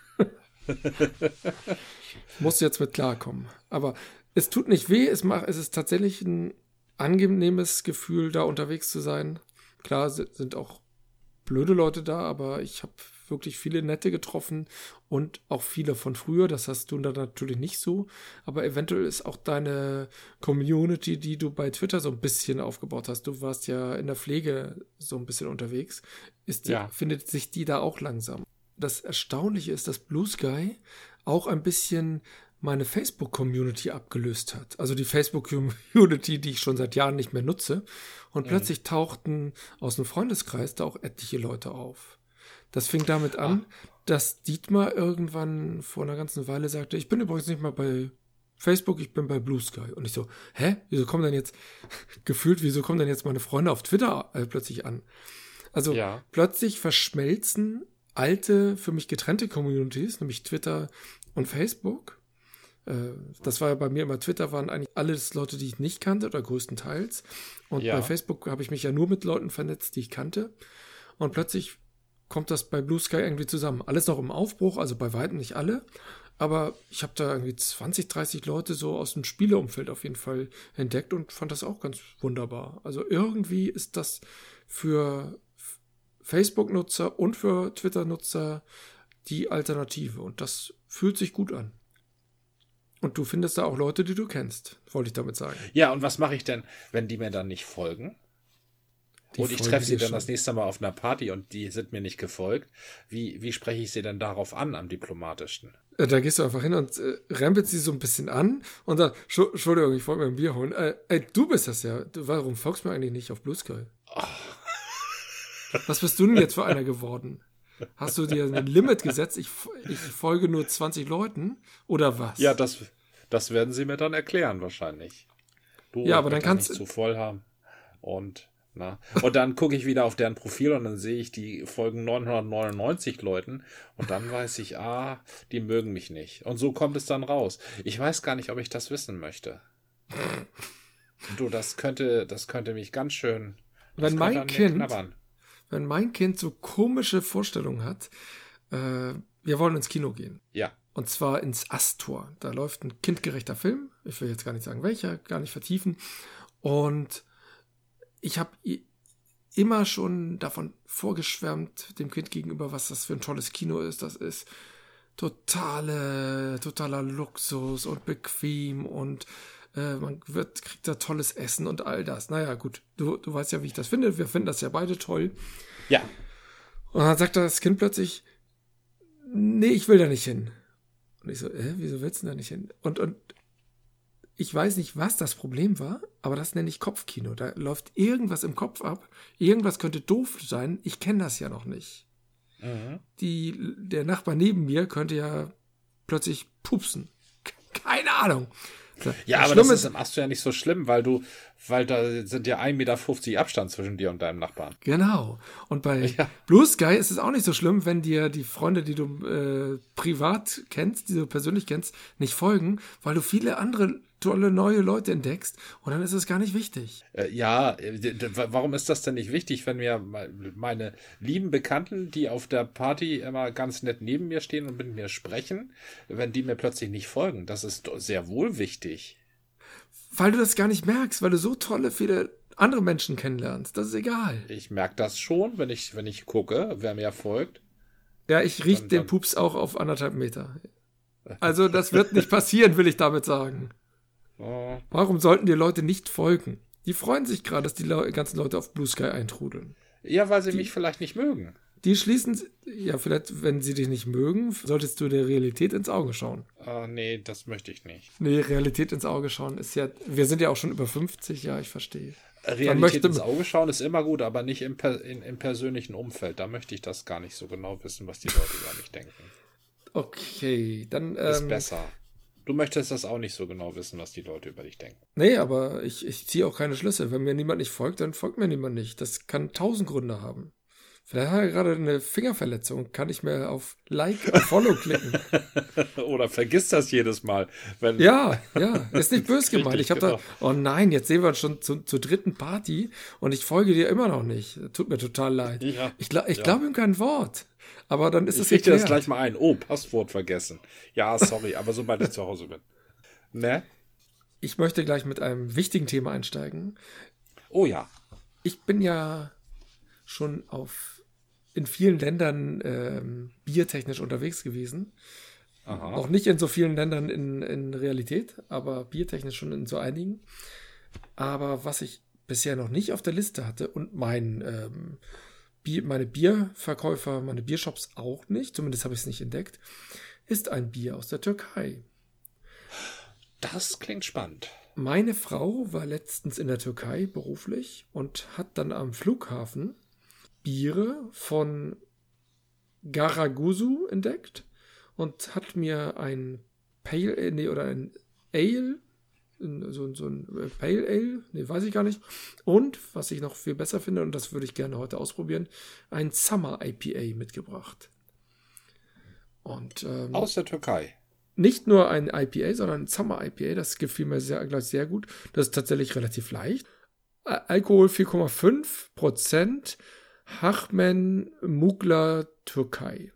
Musst du jetzt mit klarkommen. Aber es tut nicht weh, es ist tatsächlich ein angenehmes Gefühl, da unterwegs zu sein. Klar sind auch blöde Leute da, aber ich habe wirklich viele nette getroffen und auch viele von früher. Das hast du dann natürlich nicht so. Aber eventuell ist auch deine Community, die du bei Twitter so ein bisschen aufgebaut hast. Du warst ja in der Pflege so ein bisschen unterwegs. Findet sich die da auch langsam. Das Erstaunliche ist, dass Blue Sky auch ein bisschen meine Facebook-Community abgelöst hat. Also die Facebook-Community, die ich schon seit Jahren nicht mehr nutze. Und plötzlich tauchten aus dem Freundeskreis da auch etliche Leute auf. Das fing damit an, dass Dietmar irgendwann vor einer ganzen Weile sagte, ich bin übrigens nicht mal bei Facebook, ich bin bei Blue Sky. Und ich so, wieso kommen denn jetzt meine Freunde auf Twitter plötzlich an? Also plötzlich verschmelzen alte, für mich getrennte Communities, nämlich Twitter und Facebook. Das war ja bei mir immer, Twitter waren eigentlich alles Leute, die ich nicht kannte oder größtenteils. Und bei Facebook habe ich mich ja nur mit Leuten vernetzt, die ich kannte. Und plötzlich kommt das bei Blue Sky irgendwie zusammen. Alles noch im Aufbruch, also bei weitem nicht alle. Aber ich habe da irgendwie 20, 30 Leute so aus dem Spieleumfeld auf jeden Fall entdeckt und fand das auch ganz wunderbar. Also irgendwie ist das für Facebook-Nutzer und für Twitter-Nutzer die Alternative. Und das fühlt sich gut an. Und du findest da auch Leute, die du kennst, wollte ich damit sagen. Ja, und was mache ich denn, wenn die mir dann nicht folgen? Und ich treffe sie dann das nächste Mal auf einer Party und die sind mir nicht gefolgt. Wie spreche ich sie denn darauf an, am diplomatischsten? Da gehst du einfach hin und rempelst sie so ein bisschen an und sagst, Entschuldigung, ich wollte mir ein Bier holen. Ey, du bist das ja. Warum folgst du mir eigentlich nicht auf Blue Sky? Oh. Was bist du denn jetzt für einer geworden? Hast du dir ein Limit gesetzt? Ich folge nur 20 Leuten oder was? Ja, das werden sie mir dann erklären wahrscheinlich. Du, ja, aber dann kannst du nicht zu voll haben. Und dann gucke ich wieder auf deren Profil und dann sehe ich, die folgen 999 Leuten und dann weiß ich, die mögen mich nicht. Und so kommt es dann raus. Ich weiß gar nicht, ob ich das wissen möchte. Du, das könnte mich ganz schön. Wenn mein Kind so komische Vorstellungen hat, wir wollen ins Kino gehen. Ja. Und zwar ins Astor. Da läuft ein kindgerechter Film. Ich will jetzt gar nicht sagen, welcher, gar nicht vertiefen. Und ich habe immer schon davon vorgeschwärmt, dem Kind gegenüber, was das für ein tolles Kino ist. Das ist totaler Luxus und bequem und man kriegt da tolles Essen und all das. Naja, gut, du weißt ja, wie ich das finde. Wir finden das ja beide toll. Ja. Und dann sagt das Kind plötzlich, nee, ich will da nicht hin. Und ich so, wieso willst du da nicht hin? Und ich weiß nicht, was das Problem war, aber das nenne ich Kopfkino. Da läuft irgendwas im Kopf ab. Irgendwas könnte doof sein. Ich kenne das ja noch nicht. Mhm. Der Nachbar neben mir könnte ja plötzlich pupsen. Keine Ahnung. Ja, aber das ist im Astor ja nicht so schlimm, weil da sind ja 1,50 Meter Abstand zwischen dir und deinem Nachbarn. Genau. Und bei Blue Sky ist es auch nicht so schlimm, wenn dir die Freunde, die du privat kennst, die du persönlich kennst, nicht folgen, weil du viele andere tolle neue Leute entdeckst und dann ist es gar nicht wichtig. Warum ist das denn nicht wichtig, wenn mir meine lieben Bekannten, die auf der Party immer ganz nett neben mir stehen und mit mir sprechen, wenn die mir plötzlich nicht folgen? Das ist sehr wohl wichtig. Weil du das gar nicht merkst, weil du so viele andere Menschen kennenlernst. Das ist egal. Ich merke das schon, wenn ich gucke, wer mir folgt. Ja, ich rieche den Pups auch auf 1,5 Meter. Also das wird nicht passieren, will ich damit sagen. Oh. Warum sollten dir Leute nicht folgen? Die freuen sich gerade, dass die ganzen Leute auf Blue Sky eintrudeln. Ja, weil sie mich vielleicht nicht mögen. Die schließen, ja, vielleicht, wenn sie dich nicht mögen, solltest du der Realität ins Auge schauen. Nee, das möchte ich nicht. Nee, Realität ins Auge schauen ist ja, wir sind ja auch schon über 50, ja, ich verstehe. Realität ins Auge schauen ist immer gut, aber nicht im persönlichen Umfeld. Da möchte ich das gar nicht so genau wissen, was die Leute über mich denken. Okay, dann ist besser. Du möchtest das auch nicht so genau wissen, was die Leute über dich denken. Nee, aber ich ziehe auch keine Schlüsse. Wenn mir niemand nicht folgt, dann folgt mir niemand nicht. Das kann 1000 Gründe haben. Vielleicht hat er gerade eine Fingerverletzung. Kann ich mir auf Like, auf Follow klicken. Oder vergiss das jedes Mal. Ja, ist nicht böse gemeint. Ich habe oh nein, jetzt sehen wir uns schon zur dritten Party und ich folge dir immer noch nicht. Tut mir total leid. Ja, ich glaube ihm kein Wort. Aber dann ist es geklärt. Ich richte das gleich mal ein. Oh, Passwort vergessen. Ja, sorry, aber sobald ich zu Hause bin. Ne? Ich möchte gleich mit einem wichtigen Thema einsteigen. Oh ja. Ich bin ja schon in vielen Ländern biertechnisch unterwegs gewesen. Aha. Noch nicht in so vielen Ländern in Realität, aber biertechnisch schon in so einigen. Aber was ich bisher noch nicht auf der Liste hatte und meine Bierverkäufer, meine Biershops auch nicht, zumindest habe ich es nicht entdeckt, ist ein Bier aus der Türkei. Das klingt spannend. Meine Frau war letztens in der Türkei beruflich und hat dann am Flughafen Biere von Garaguzu entdeckt und hat mir ein ein Ale, so ein Pale Ale, weiß ich gar nicht. Und, was ich noch viel besser finde, und das würde ich gerne heute ausprobieren, ein Summer IPA mitgebracht. Und aus der Türkei. Nicht nur ein IPA, sondern ein Summer IPA, das gefiel mir gleich sehr gut. Das ist tatsächlich relativ leicht. Alkohol 4,5%, Hachmen Mugla Türkei.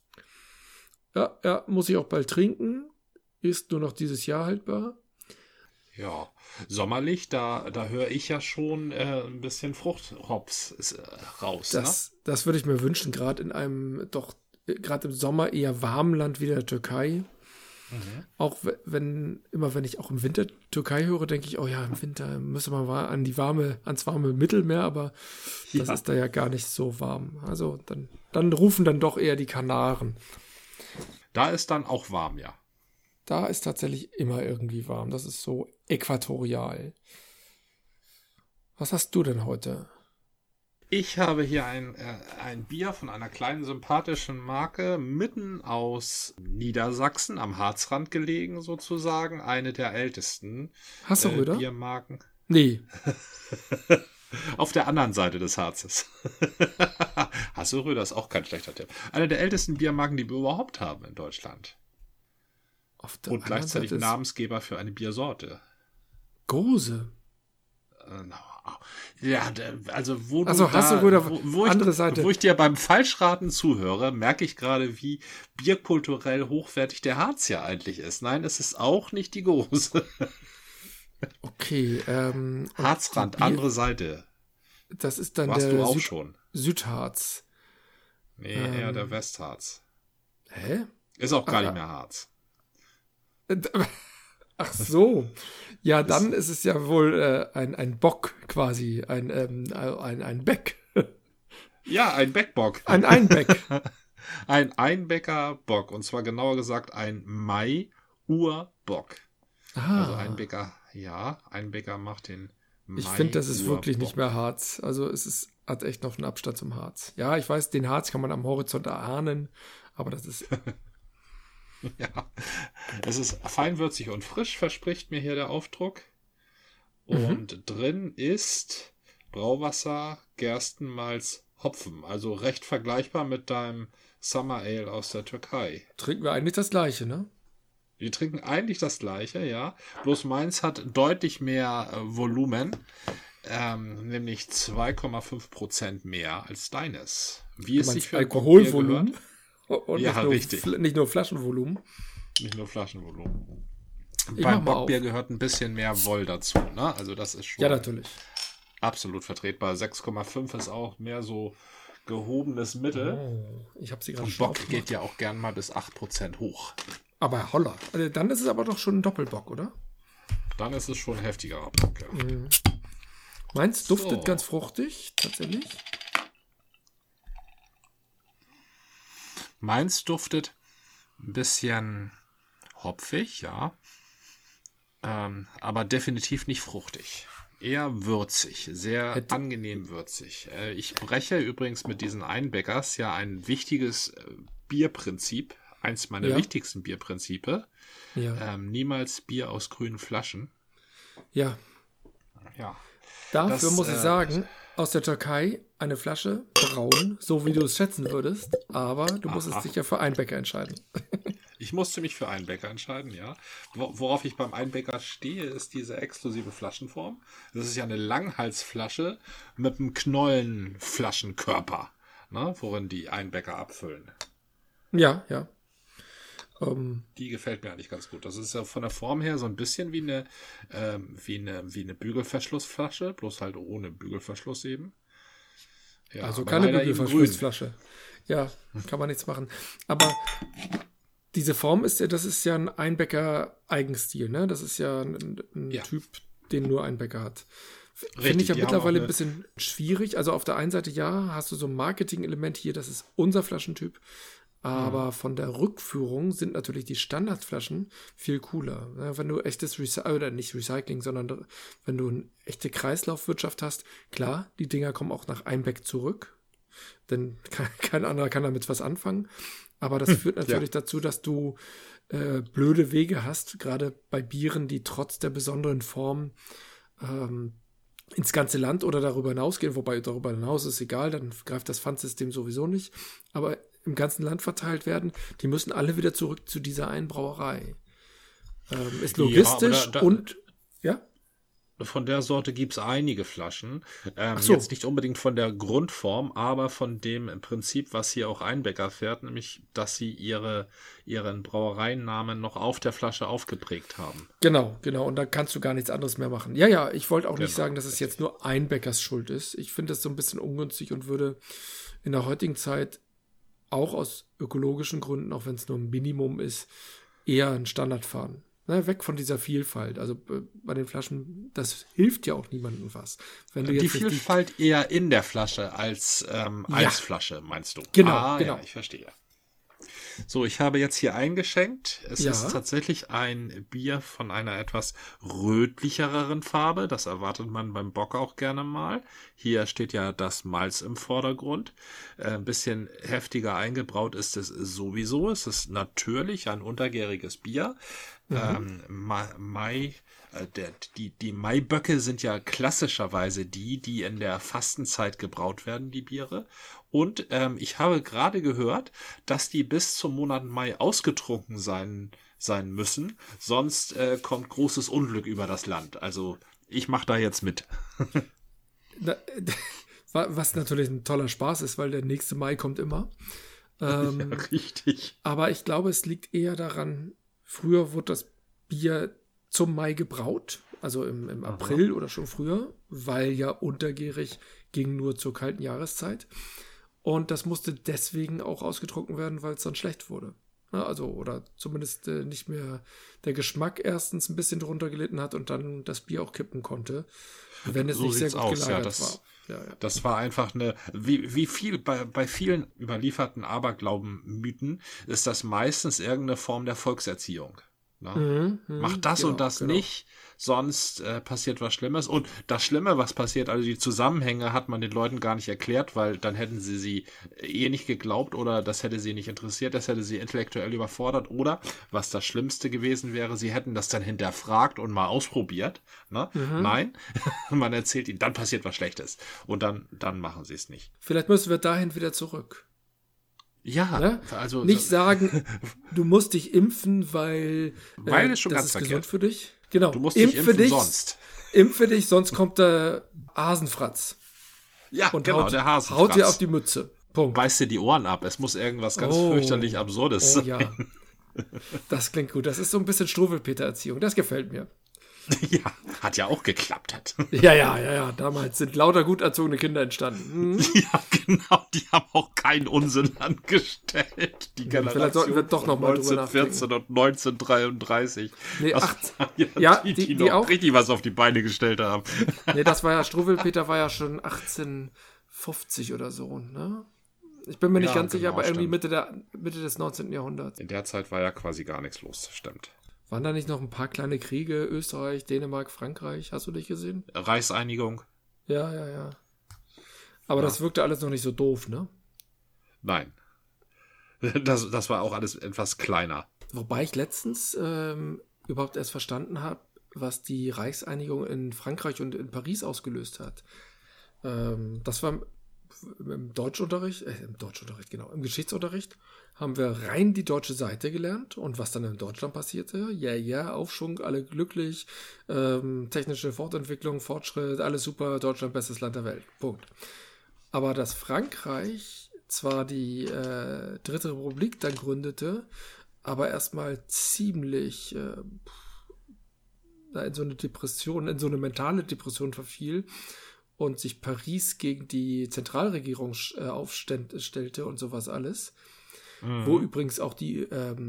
Ja, muss ich auch bald trinken. Ist nur noch dieses Jahr haltbar. Ja, sommerlich, da höre ich ja schon ein bisschen Fruchthops raus. Das würde ich mir wünschen, gerade im Sommer eher warmen Land wie der Türkei. Auch wenn ich auch im Winter Türkei höre, denke ich, oh ja, im Winter müssen wir mal ans warme Mittelmeer, aber das ist da ja gar nicht so warm. Also dann rufen dann doch eher die Kanaren. Da ist dann auch warm, ja. Da ist tatsächlich immer irgendwie warm. Das ist so äquatorial. Was hast du denn heute? Ich habe hier ein Bier von einer kleinen sympathischen Marke mitten aus Niedersachsen, am Harzrand gelegen sozusagen. Eine der ältesten Hasseröder? Biermarken. Nee. Auf der anderen Seite des Harzes. Hasseröder ist auch kein schlechter Tipp. Eine der ältesten Biermarken, die wir überhaupt haben in Deutschland. Und gleichzeitig Namensgeber für eine Biersorte. Gose. Ja, also andere Seite. Wo ich dir beim Falschraten zuhöre, merke ich gerade, wie bierkulturell hochwertig der Harz ja eigentlich ist. Nein, es ist auch nicht die Gose. Okay. Harzrand, andere Seite. Das ist dann Warst der du auch schon? Südharz. Nee, eher der Westharz. Hä? Ist auch gar nicht mehr Harz. Ach so. Ja, dann ist es ja wohl ein Bock quasi, ein Beck. Ja, ein Beckbock. Ein Einbeck. Ein Einbecker Bock. Und zwar genauer gesagt ein Mai-Urbock. Also Einbecker macht den Mai. Ich finde, das ist wirklich nicht mehr Harz. Also hat echt noch einen Abstand zum Harz. Ja, ich weiß, den Harz kann man am Horizont erahnen, aber das ist... Ja, es ist feinwürzig und frisch, verspricht mir hier der Aufdruck. Und drin ist Brauwasser, Gerstenmalz, Hopfen. Also recht vergleichbar mit deinem Summer Ale aus der Türkei. Trinken wir eigentlich das Gleiche, ne? Wir trinken eigentlich das Gleiche, ja. Bloß meins hat deutlich mehr Volumen, nämlich 2,5% mehr als deines. Wie es sich für Alkoholvolumen? Und ja, richtig. Nicht nur Flaschenvolumen. Nicht nur Flaschenvolumen. Beim Bockbier gehört ein bisschen mehr Woll dazu, ne? Also das ist schon natürlich absolut vertretbar. 6,5 ist auch mehr so gehobenes Mittel. Oh, ich habe sie gerade schon Bock aufgemacht. Geht ja auch gern mal bis 8% hoch. Aber holla. Also dann ist es aber doch schon ein Doppelbock, oder? Dann ist es schon ein heftigerer Bock, ja. Meins duftet ganz fruchtig, tatsächlich. Meins duftet ein bisschen hopfig, ja. Aber definitiv nicht fruchtig. Eher würzig, sehr angenehm würzig. Ich breche übrigens mit diesen Einbäckers ja ein wichtiges Bierprinzip, eins meiner wichtigsten Bierprinzipe. Ja. Niemals Bier aus grünen Flaschen. Ja. Ja. Dafür muss ich sagen, aus der Türkei eine Flasche braun, so wie du es schätzen würdest, aber du musstest dich ja für Einbecker entscheiden. Ich musste mich für Einbecker entscheiden, ja. Worauf ich beim Einbecker stehe, ist diese exklusive Flaschenform. Das ist ja eine Langhalsflasche mit einem Knollenflaschenkörper, ne, worin die Einbecker abfüllen. Ja, ja. Die gefällt mir eigentlich ganz gut. Das ist ja von der Form her so ein bisschen wie eine Bügelverschlussflasche, bloß halt ohne Bügelverschluss eben. Ja, also keine Bügelverschlussflasche. Ja, kann man nichts machen. Aber diese Form das ist ja ein Einbecker-Eigenstil, ne? Das ist ja ein Typ, den nur Einbecker hat. Finde ich ja mittlerweile ein bisschen schwierig. Also auf der einen Seite hast du so ein Marketing-Element hier, das ist unser Flaschentyp. Aber von der Rückführung sind natürlich die Standardflaschen viel cooler. Ja, wenn du echtes nicht Recycling, sondern wenn du eine echte Kreislaufwirtschaft hast, klar, die Dinger kommen auch nach Einbeck zurück. Denn kein anderer kann damit was anfangen. Aber das führt natürlich dazu, dass du blöde Wege hast, gerade bei Bieren, die trotz der besonderen Form ins ganze Land oder darüber hinausgehen. Wobei darüber hinaus ist egal, dann greift das Pfandsystem sowieso nicht. Aber im ganzen Land verteilt werden, die müssen alle wieder zurück zu dieser einen Brauerei. Ist logistisch ja. Von der Sorte gibt es einige Flaschen. Jetzt nicht unbedingt von der Grundform, aber von dem Prinzip, was hier auch Einbecker fährt, nämlich, dass sie ihren Brauereinamen noch auf der Flasche aufgeprägt haben. Genau. Und da kannst du gar nichts anderes mehr machen. Ja, ich wollte auch nicht sagen, dass es jetzt nur Einbeckers Schuld ist. Ich finde das so ein bisschen ungünstig und würde in der heutigen Zeit auch aus ökologischen Gründen, auch wenn es nur ein Minimum ist, eher einen Standard fahren. Ne, weg von dieser Vielfalt. Also bei den Flaschen, das hilft ja auch niemandem was. Wenn du jetzt Die Vielfalt eher in der Flasche als Eisflasche, meinst du? Genau, genau. Ja, ich verstehe. So, ich habe jetzt hier eingeschenkt. Es Ja. ist tatsächlich ein Bier von einer etwas rötlichereren Farbe. Das erwartet man beim Bock auch gerne mal. Hier steht ja das Malz im Vordergrund. Ein bisschen heftiger eingebraut ist es sowieso. Es ist natürlich ein untergäriges Bier. Die Maiböcke sind ja klassischerweise die in der Fastenzeit gebraut werden, die Biere. Und ich habe gerade gehört, dass die bis zum Monat Mai ausgetrunken sein müssen. Sonst kommt großes Unglück über das Land. Also ich mache da jetzt mit. Was natürlich ein toller Spaß ist, weil der nächste Mai kommt immer. Ja, richtig. Aber ich glaube, es liegt eher daran, früher wurde das Bier zum Mai gebraut, also im April oder schon früher, weil ja untergärig ging nur zur kalten Jahreszeit. Und das musste deswegen auch ausgetrunken werden, weil es dann schlecht wurde. Ja, also, oder zumindest nicht mehr der Geschmack erstens ein bisschen drunter gelitten hat und dann das Bier auch kippen konnte, wenn es So nicht sehr sieht's gut aus, gelagert ja, war. Ja. Das war einfach wie viel bei vielen überlieferten Aberglauben-Mythen ist das meistens irgendeine Form der Volkserziehung. Ne? Macht das und das nicht, sonst passiert was Schlimmes. Und das Schlimme, was passiert, also die Zusammenhänge hat man den Leuten gar nicht erklärt, weil dann hätten sie nicht geglaubt oder das hätte sie nicht interessiert, das hätte sie intellektuell überfordert oder, was das Schlimmste gewesen wäre, sie hätten das dann hinterfragt und mal ausprobiert. Ne? Nein, man erzählt ihnen, dann passiert was Schlechtes und dann machen sie es nicht. Vielleicht müssen wir dahin wieder zurück. Ja, Ne? also nicht sagen, du musst dich impfen, weil ist schon das ganz ist verkehrt. gesund für dich. Genau. Du musst dich impfen sonst. Impfe dich, sonst kommt der Hasenfratz. Ja, und genau, der Hasenfratz. Haut dir auf die Mütze. Punkt. Beißt dir die Ohren ab. Es muss irgendwas ganz fürchterlich Absurdes sein. Ja. Das klingt gut. Das ist so ein bisschen Struwwelpeter-Erziehung. Das gefällt mir. Ja, hat ja auch geklappt. Ja. Damals sind lauter gut erzogene Kinder entstanden. Ja, genau. Die haben auch keinen Unsinn angestellt. Die Generation Vielleicht sollten wir doch noch mal drüber 1914 und 1933. Nee, die auch richtig was auf die Beine gestellt haben. Nee, das war ja, Struwwelpeter war ja schon 1850 oder so, ne? Ich bin mir nicht ganz sicher, aber irgendwie Mitte des 19. Jahrhunderts. In der Zeit war ja quasi gar nichts los, stimmt. Waren da nicht noch ein paar kleine Kriege? Österreich, Dänemark, Frankreich? Hast du dich gesehen? Reichseinigung? Ja. Aber das wirkte alles noch nicht so doof, ne? Nein. Das war auch alles etwas kleiner. Wobei ich letztens überhaupt erst verstanden habe, was die Reichseinigung in Frankreich und in Paris ausgelöst hat. Das war im Deutschunterricht, genau, im Geschichtsunterricht haben wir rein die deutsche Seite gelernt und was dann in Deutschland passierte. Ja, Aufschwung, alle glücklich, technische Fortentwicklung, Fortschritt, alles super, Deutschland bestes Land der Welt. Punkt. Aber dass Frankreich zwar die Dritte Republik dann gründete, aber erstmal ziemlich in so eine Depression, in so eine mentale Depression verfiel und sich Paris gegen die Zentralregierung aufstellte und sowas alles. Wo übrigens auch die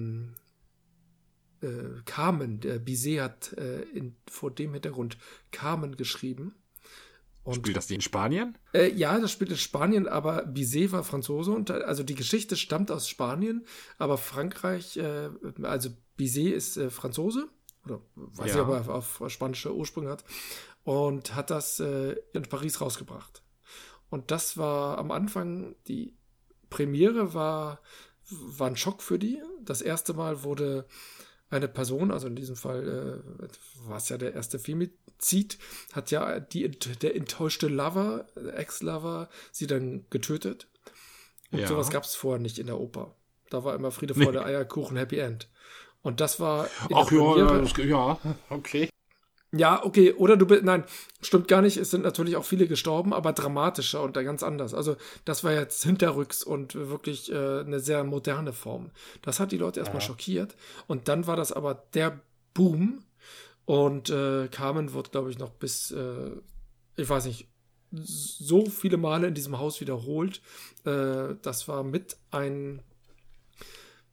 Carmen, der Bizet hat vor dem Hintergrund Carmen geschrieben. Und, spielt das nicht in Spanien? Ja, das spielt in Spanien, aber Bizet war Franzose und also die Geschichte stammt aus Spanien, aber Frankreich, also Bizet ist Franzose, oder weiß ich, ob er auf spanische Ursprünge hat, und hat das in Paris rausgebracht. Und das war am Anfang, die Premiere war ein Schock für die. Das erste Mal wurde eine Person, also in diesem Fall war es ja der erste Femizid, hat ja der enttäuschte Lover, Ex-Lover, sie dann getötet. Und sowas gab es vorher nicht in der Oper. Da war immer Friede, Freude, Eierkuchen, Happy End. Und das war in der Premiere. Okay. Ja, okay, oder nein, stimmt gar nicht, es sind natürlich auch viele gestorben, aber dramatischer und ganz anders. Also das war jetzt hinterrücks und wirklich eine sehr moderne Form. Das hat die Leute erstmal schockiert und dann war das aber der Boom und Carmen wird, glaube ich, noch bis, ich weiß nicht, so viele Male in diesem Haus wiederholt. Das war mit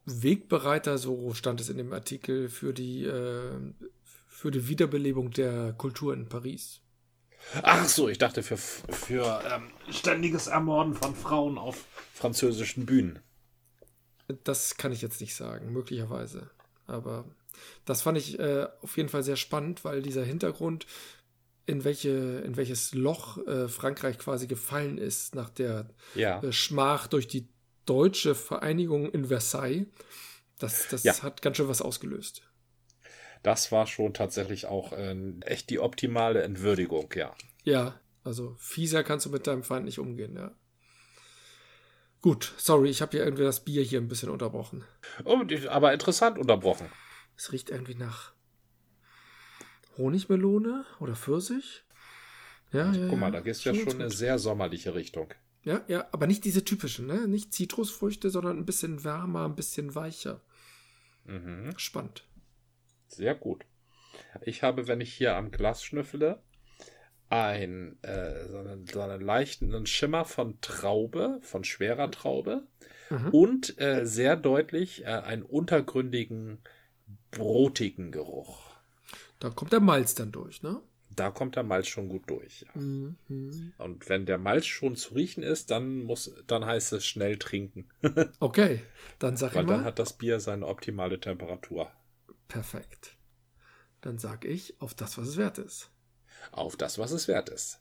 Wegbereiter, so stand es in dem Artikel, für die Wiederbelebung der Kultur in Paris. Ach so, ich dachte für ständiges Ermorden von Frauen auf französischen Bühnen. Das kann ich jetzt nicht sagen, möglicherweise. Aber das fand ich auf jeden Fall sehr spannend, weil dieser Hintergrund, in welches Loch Frankreich quasi gefallen ist nach der Schmach durch die deutsche Vereinigung in Versailles, das hat ganz schön was ausgelöst. Das war schon tatsächlich auch echt die optimale Entwürdigung, ja. Ja, also fieser kannst du mit deinem Feind nicht umgehen, ja. Gut, sorry, ich habe ja irgendwie das Bier hier ein bisschen unterbrochen. Oh, aber interessant unterbrochen. Es riecht irgendwie nach Honigmelone oder Pfirsich. Ja, Guck mal, da gehst du ja schon in eine sehr sommerliche Richtung. Ja, aber nicht diese typischen, ne? Nicht Zitrusfrüchte, sondern ein bisschen wärmer, ein bisschen weicher. Mhm. Spannend. Sehr gut. Ich habe, wenn ich hier am Glas schnüffle, so einen leichten Schimmer von Traube, von schwerer Traube und sehr deutlich einen untergründigen, brotigen Geruch. Da kommt der Malz dann durch, ne? Da kommt der Malz schon gut durch. Ja. Mhm. Und wenn der Malz schon zu riechen ist, dann heißt es schnell trinken. Okay, dann sag ich mal. Weil dann hat das Bier seine optimale Temperatur. Perfekt. Dann sag ich, auf das, was es wert ist. Auf das, was es wert ist.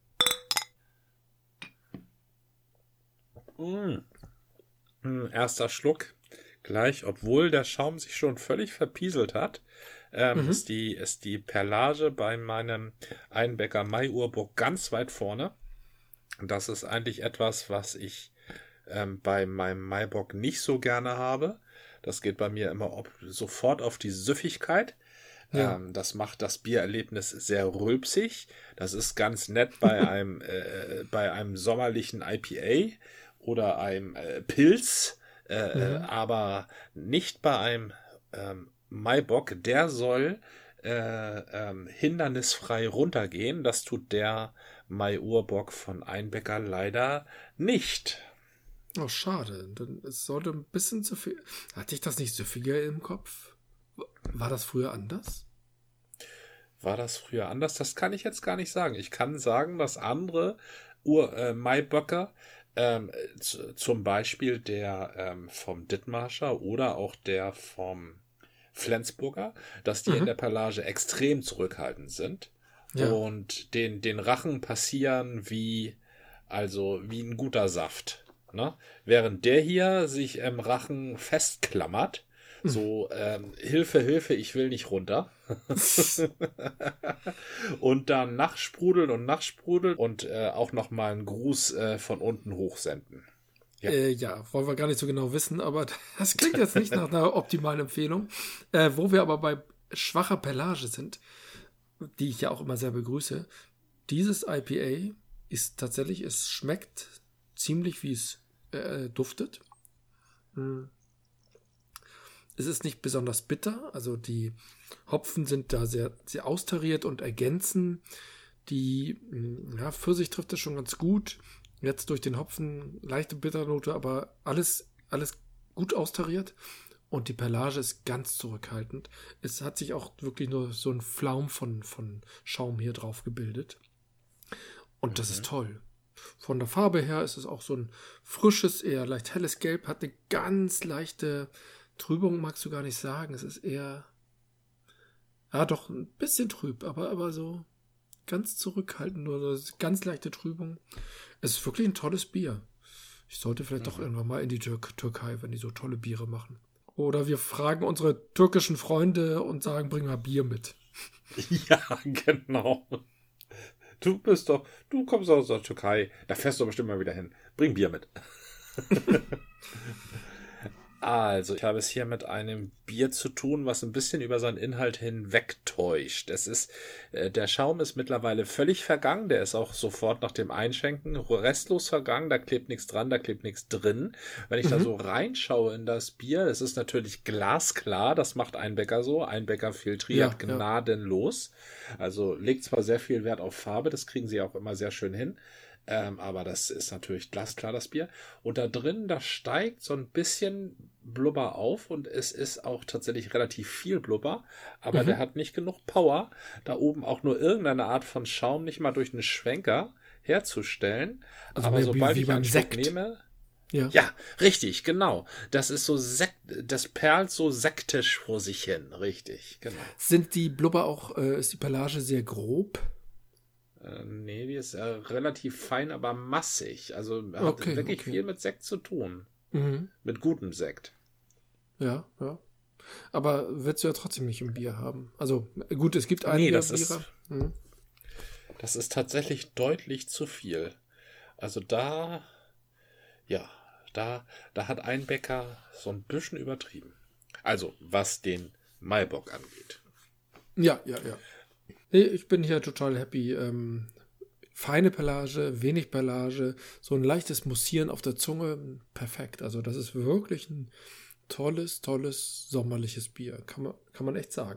Erster Schluck. Gleich, obwohl der Schaum sich schon völlig verpieselt hat, ist die Perlage bei meinem Einbecker Mai-Urburg ganz weit vorne. Das ist eigentlich etwas, was ich bei meinem Maibock nicht so gerne habe. Das geht bei mir immer sofort auf die Süffigkeit. Ja. Das macht das Biererlebnis sehr rülpsig. Das ist ganz nett bei einem sommerlichen IPA oder einem Pilz, aber nicht bei einem Maibock. Der soll hindernisfrei runtergehen. Das tut der Mai-Urbock von Einbecker leider nicht. Oh, schade. Es sollte ein bisschen zu viel. Hatte ich das nicht süffiger im Kopf? War das früher anders? War das früher anders? Das kann ich jetzt gar nicht sagen. Ich kann sagen, dass andere Maiböcker, zum Beispiel der vom Dithmarscher oder auch der vom Flensburger, dass die in der Perlage extrem zurückhaltend sind und den Rachen passieren wie ein guter Saft. Ne? Während der hier sich im Rachen festklammert, so, Hilfe, Hilfe, ich will nicht runter. Und dann nachsprudelt und auch nochmal einen Gruß von unten hochsenden. Ja, wollen wir gar nicht so genau wissen, aber das klingt jetzt nicht nach einer optimalen Empfehlung. Wo wir aber bei schwacher Perlage sind, die ich ja auch immer sehr begrüße, dieses IPA ist tatsächlich, es schmeckt ziemlich, wie es duftet. Es ist nicht besonders bitter, also die Hopfen sind da sehr, sehr austariert und ergänzen. Die Pfirsich trifft es schon ganz gut. Jetzt durch den Hopfen leichte Bitternote, aber alles gut austariert. Und die Perlage ist ganz zurückhaltend. Es hat sich auch wirklich nur so ein Flaum von Schaum hier drauf gebildet. Und das ist toll. Von der Farbe her ist es auch so ein frisches, eher leicht helles Gelb, hat eine ganz leichte Trübung, magst du gar nicht sagen. Es ist eher, doch ein bisschen trüb, aber so ganz zurückhaltend, nur so ganz leichte Trübung. Es ist wirklich ein tolles Bier. Ich sollte vielleicht doch irgendwann mal in die Türkei, wenn die so tolle Biere machen. Oder wir fragen unsere türkischen Freunde und sagen, bring mal Bier mit. Ja, genau. Du kommst aus der Türkei, da fährst du bestimmt mal wieder hin. Bring Bier mit. Also, ich habe es hier mit einem Bier zu tun, was ein bisschen über seinen Inhalt hinwegtäuscht. Der Schaum ist mittlerweile völlig vergangen, der ist auch sofort nach dem Einschenken restlos vergangen, da klebt nichts dran, da klebt nichts drin. Wenn ich da so reinschaue in das Bier, es ist natürlich glasklar, das macht Einbecker so, Einbecker filtriert gnadenlos. Also legt zwar sehr viel Wert auf Farbe, das kriegen sie auch immer sehr schön hin. Aber das ist natürlich glasklar, das Bier. Und da drin, da steigt so ein bisschen Blubber auf und es ist auch tatsächlich relativ viel Blubber, aber der hat nicht genug Power, da oben auch nur irgendeine Art von Schaum nicht mal durch einen Schwenker herzustellen. Also aber mehr sobald wie ich beim einen Schluck Sekt. nehme, Ja. ja, richtig, genau. Das ist so das perlt so sektisch vor sich hin, richtig, genau. Sind die Blubber auch, ist die Perlage sehr grob? Nee, die ist relativ fein, aber massig. Also hat Okay, wirklich okay. viel mit Sekt zu tun. Mhm. Mit gutem Sekt. Ja, ja. Aber willst du ja trotzdem nicht im Bier haben. Also gut, es gibt Nee, einige das Biere. Mhm. das ist tatsächlich deutlich zu viel. Also ja, da hat ein Bäcker so ein bisschen übertrieben. Also, was den Maibock angeht. Ja, ja, ja. Nee, ich bin hier total happy. Feine Perlage, wenig Perlage, so ein leichtes Mussieren auf der Zunge, perfekt. Also das ist wirklich ein tolles, tolles sommerliches Bier. Kann man echt sagen.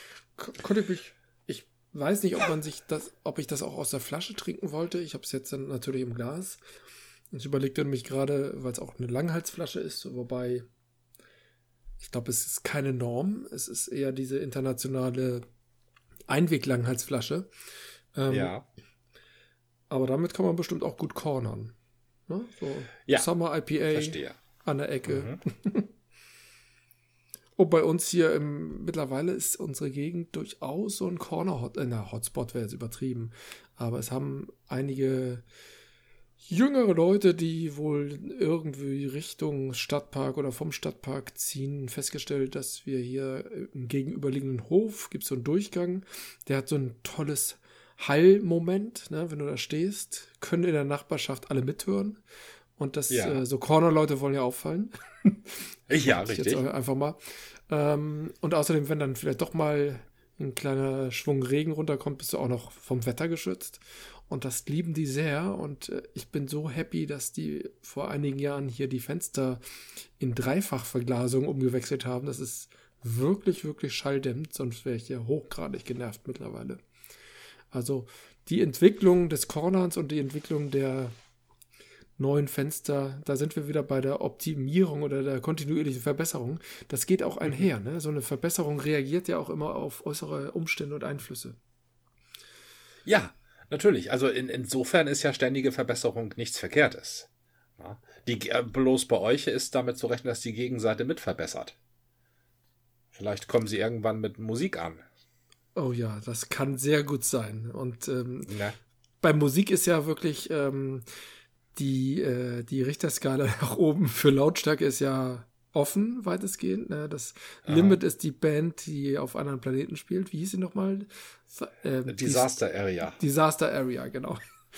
Ich weiß nicht, ob ich das auch aus der Flasche trinken wollte. Ich habe es jetzt dann natürlich im Glas. Ich überlegte nämlich gerade, weil es auch eine Langhalsflasche ist, wobei ich glaube, es ist keine Norm. Es ist eher diese internationale Einweg-Langhalsflasche. Ja, Aber damit kann man bestimmt auch gut cornern. Ne? So Ja, Summer IPA verstehe. an der Ecke. Und bei uns hier mittlerweile ist unsere Gegend durchaus so ein Hotspot wäre jetzt übertrieben. Aber es haben einige jüngere Leute, die wohl irgendwie Richtung Stadtpark oder vom Stadtpark ziehen, festgestellt, dass wir hier im gegenüberliegenden Hof gibt es so einen Durchgang, der hat so ein tolles Hallmoment, ne? Wenn du da stehst, können in der Nachbarschaft alle mithören. Und das Ja. so Corner-Leute wollen ja auffallen. Ja, Jetzt richtig. einfach mal. Und außerdem, wenn dann vielleicht doch mal ein kleiner Schwung Regen runterkommt, bist du auch noch vom Wetter geschützt. Und das lieben die sehr. Und ich bin so happy, dass die vor einigen Jahren hier die Fenster in Dreifachverglasung umgewechselt haben. Das ist wirklich, wirklich schalldämmend. Sonst wäre ich ja hochgradig genervt mittlerweile. Also die Entwicklung des Cornerns und die Entwicklung der neuen Fenster, da sind wir wieder bei der Optimierung oder der kontinuierlichen Verbesserung. Das geht auch einher. Ne? So eine Verbesserung reagiert ja auch immer auf äußere Umstände und Einflüsse. Ja, natürlich. Also insofern ist ja ständige Verbesserung nichts Verkehrtes. Ja. Bloß bei euch ist damit zu rechnen, dass die Gegenseite mitverbessert. Vielleicht kommen sie irgendwann mit Musik an. Oh ja, das kann sehr gut sein. Und Ne? bei Musik ist ja wirklich die Richterskala nach oben für Lautstärke ist ja offen, weitestgehend. Ne? Das Limit ist die Band, die auf anderen Planeten spielt. Wie hieß sie nochmal? Disaster Area. Disaster Area, genau.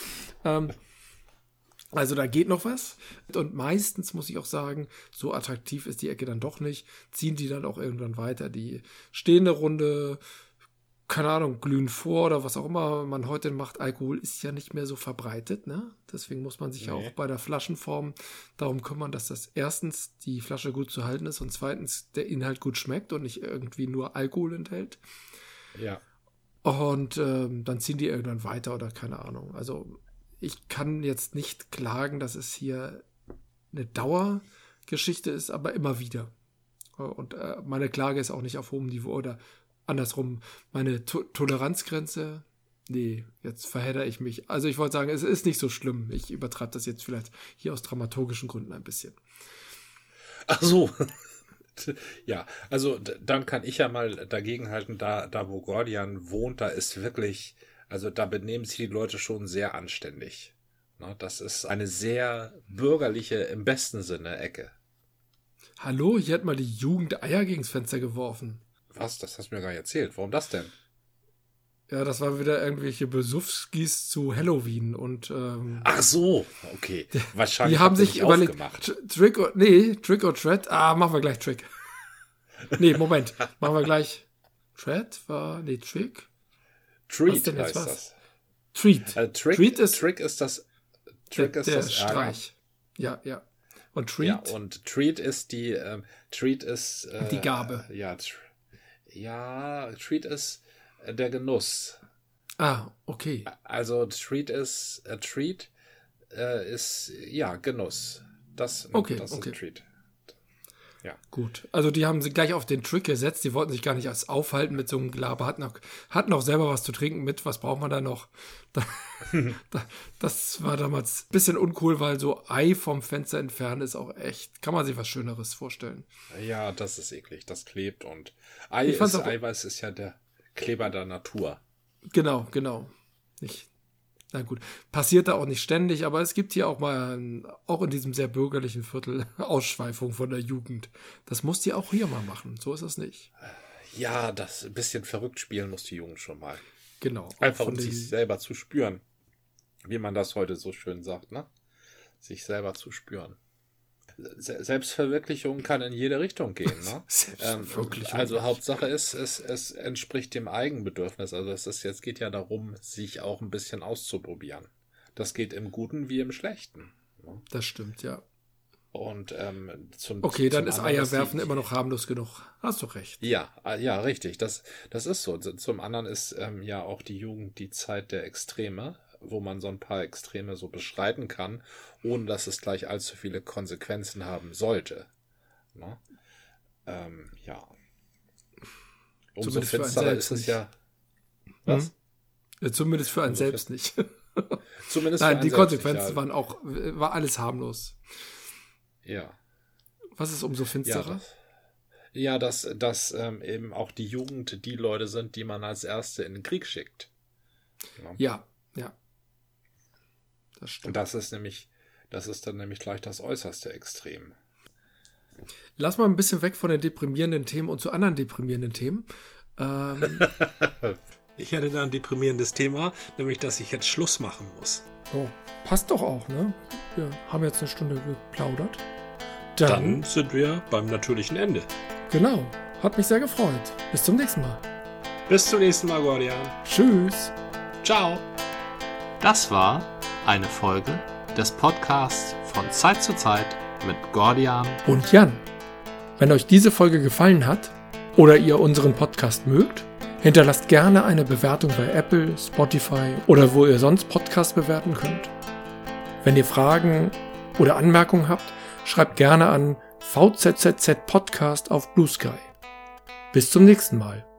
Also da geht noch was. Und meistens muss ich auch sagen, so attraktiv ist die Ecke dann doch nicht. Ziehen die dann auch irgendwann weiter. Die stehende Runde, keine Ahnung, glühen vor oder was auch immer man heute macht. Alkohol ist ja nicht mehr so verbreitet, ne? Deswegen muss man sich ja auch bei der Flaschenform darum kümmern, dass das erstens die Flasche gut zu halten ist und zweitens der Inhalt gut schmeckt und nicht irgendwie nur Alkohol enthält. Ja. Und dann ziehen die irgendwann weiter oder keine Ahnung. Also ich kann jetzt nicht klagen, dass es hier eine Dauergeschichte ist, aber immer wieder. Und meine Klage ist auch nicht auf hohem Niveau oder andersrum, meine Toleranzgrenze, nee, jetzt verhedder ich mich. Also ich wollte sagen, es ist nicht so schlimm. Ich übertreibe das jetzt vielleicht hier aus dramaturgischen Gründen ein bisschen. Ach so. Ja, also dann kann ich ja mal dagegenhalten, da wo Gordian wohnt, da ist wirklich, also da benehmen sich die Leute schon sehr anständig. Na, das ist eine sehr bürgerliche, im besten Sinne, Ecke. Hallo, hier hat mal die Jugend Eier gegens Fenster geworfen. Was? Das hast du mir gar nicht erzählt. Warum das denn? Ja, das war wieder irgendwelche Besuffskis zu Halloween und Ach so, okay. Wahrscheinlich die haben habt ihr sich nicht überlegt, aufgemacht. Trick or Treat. Machen wir gleich Trick. Nee, Moment. Machen wir gleich Treat Trick? Was Treat denn jetzt heißt was? das. Treat. Trick Treat ist ist das der Ärger. Streich. Ja, ja. Und Ja, Treat, und Treat ist die die Gabe. Ja, Treat ist der Genuss. Ah, okay. Also Treat ist Treat ist, ja, Genuss. Das ist ein Treat. Ja. Gut, also die haben sie gleich auf den Trick gesetzt. Die wollten sich gar nicht als aufhalten mit so einem Gelaber. Hatten auch selber was zu trinken mit. Was braucht man da noch? Das war damals ein bisschen uncool, weil so Ei vom Fenster entfernen ist auch echt. Kann man sich was Schöneres vorstellen. Ja, das ist eklig. Das klebt und Eiweiß ist ja der Kleber der Natur. Genau. Na gut, passiert da auch nicht ständig, aber es gibt hier auch mal, auch in diesem sehr bürgerlichen Viertel, Ausschweifung von der Jugend. Das muss die auch hier mal machen, so ist es nicht. Ja, das ein bisschen verrückt spielen muss die Jugend schon mal. Genau. Einfach um sich selber zu spüren. Wie man das heute so schön sagt, ne? Sich selber zu spüren. Selbstverwirklichung kann in jede Richtung gehen, ne? Also Hauptsache ist, es entspricht dem Eigenbedürfnis. Also es geht ja darum, sich auch ein bisschen auszuprobieren. Das geht im Guten wie im Schlechten. Ne? Das stimmt, ja. Und dann ist Eierwerfen immer noch harmlos genug. Hast du recht. Ja, richtig. Das ist so. Zum anderen ist ja auch die Jugend die Zeit der Extreme, wo man so ein paar Extreme so beschreiten kann, ohne dass es gleich allzu viele Konsequenzen haben sollte. Ne? Ja. Umso finsterer ist es ja. Was? Zumindest für einen selbst nicht. Zumindest Nein, die Konsequenzen war alles harmlos. Ja. Was ist umso finsterer? Ja, dass eben auch die Jugend die Leute sind, die man als Erste in den Krieg schickt. Ja. Das stimmt. Und das ist dann nämlich gleich das äußerste Extrem. Lass mal ein bisschen weg von den deprimierenden Themen und zu anderen deprimierenden Themen. Ich hätte da ein deprimierendes Thema, nämlich, dass ich jetzt Schluss machen muss. Oh, passt doch auch, ne? Wir haben jetzt eine Stunde geplaudert. Dann sind wir beim natürlichen Ende. Genau. Hat mich sehr gefreut. Bis zum nächsten Mal. Bis zum nächsten Mal, Gordian. Tschüss. Ciao. Das war eine Folge des Podcasts von Zeit zu Zeit mit Gordian und Jan. Wenn euch diese Folge gefallen hat oder ihr unseren Podcast mögt, hinterlasst gerne eine Bewertung bei Apple, Spotify oder wo ihr sonst Podcasts bewerten könnt. Wenn ihr Fragen oder Anmerkungen habt, schreibt gerne an vzzz-podcast auf Blue Sky. Bis zum nächsten Mal.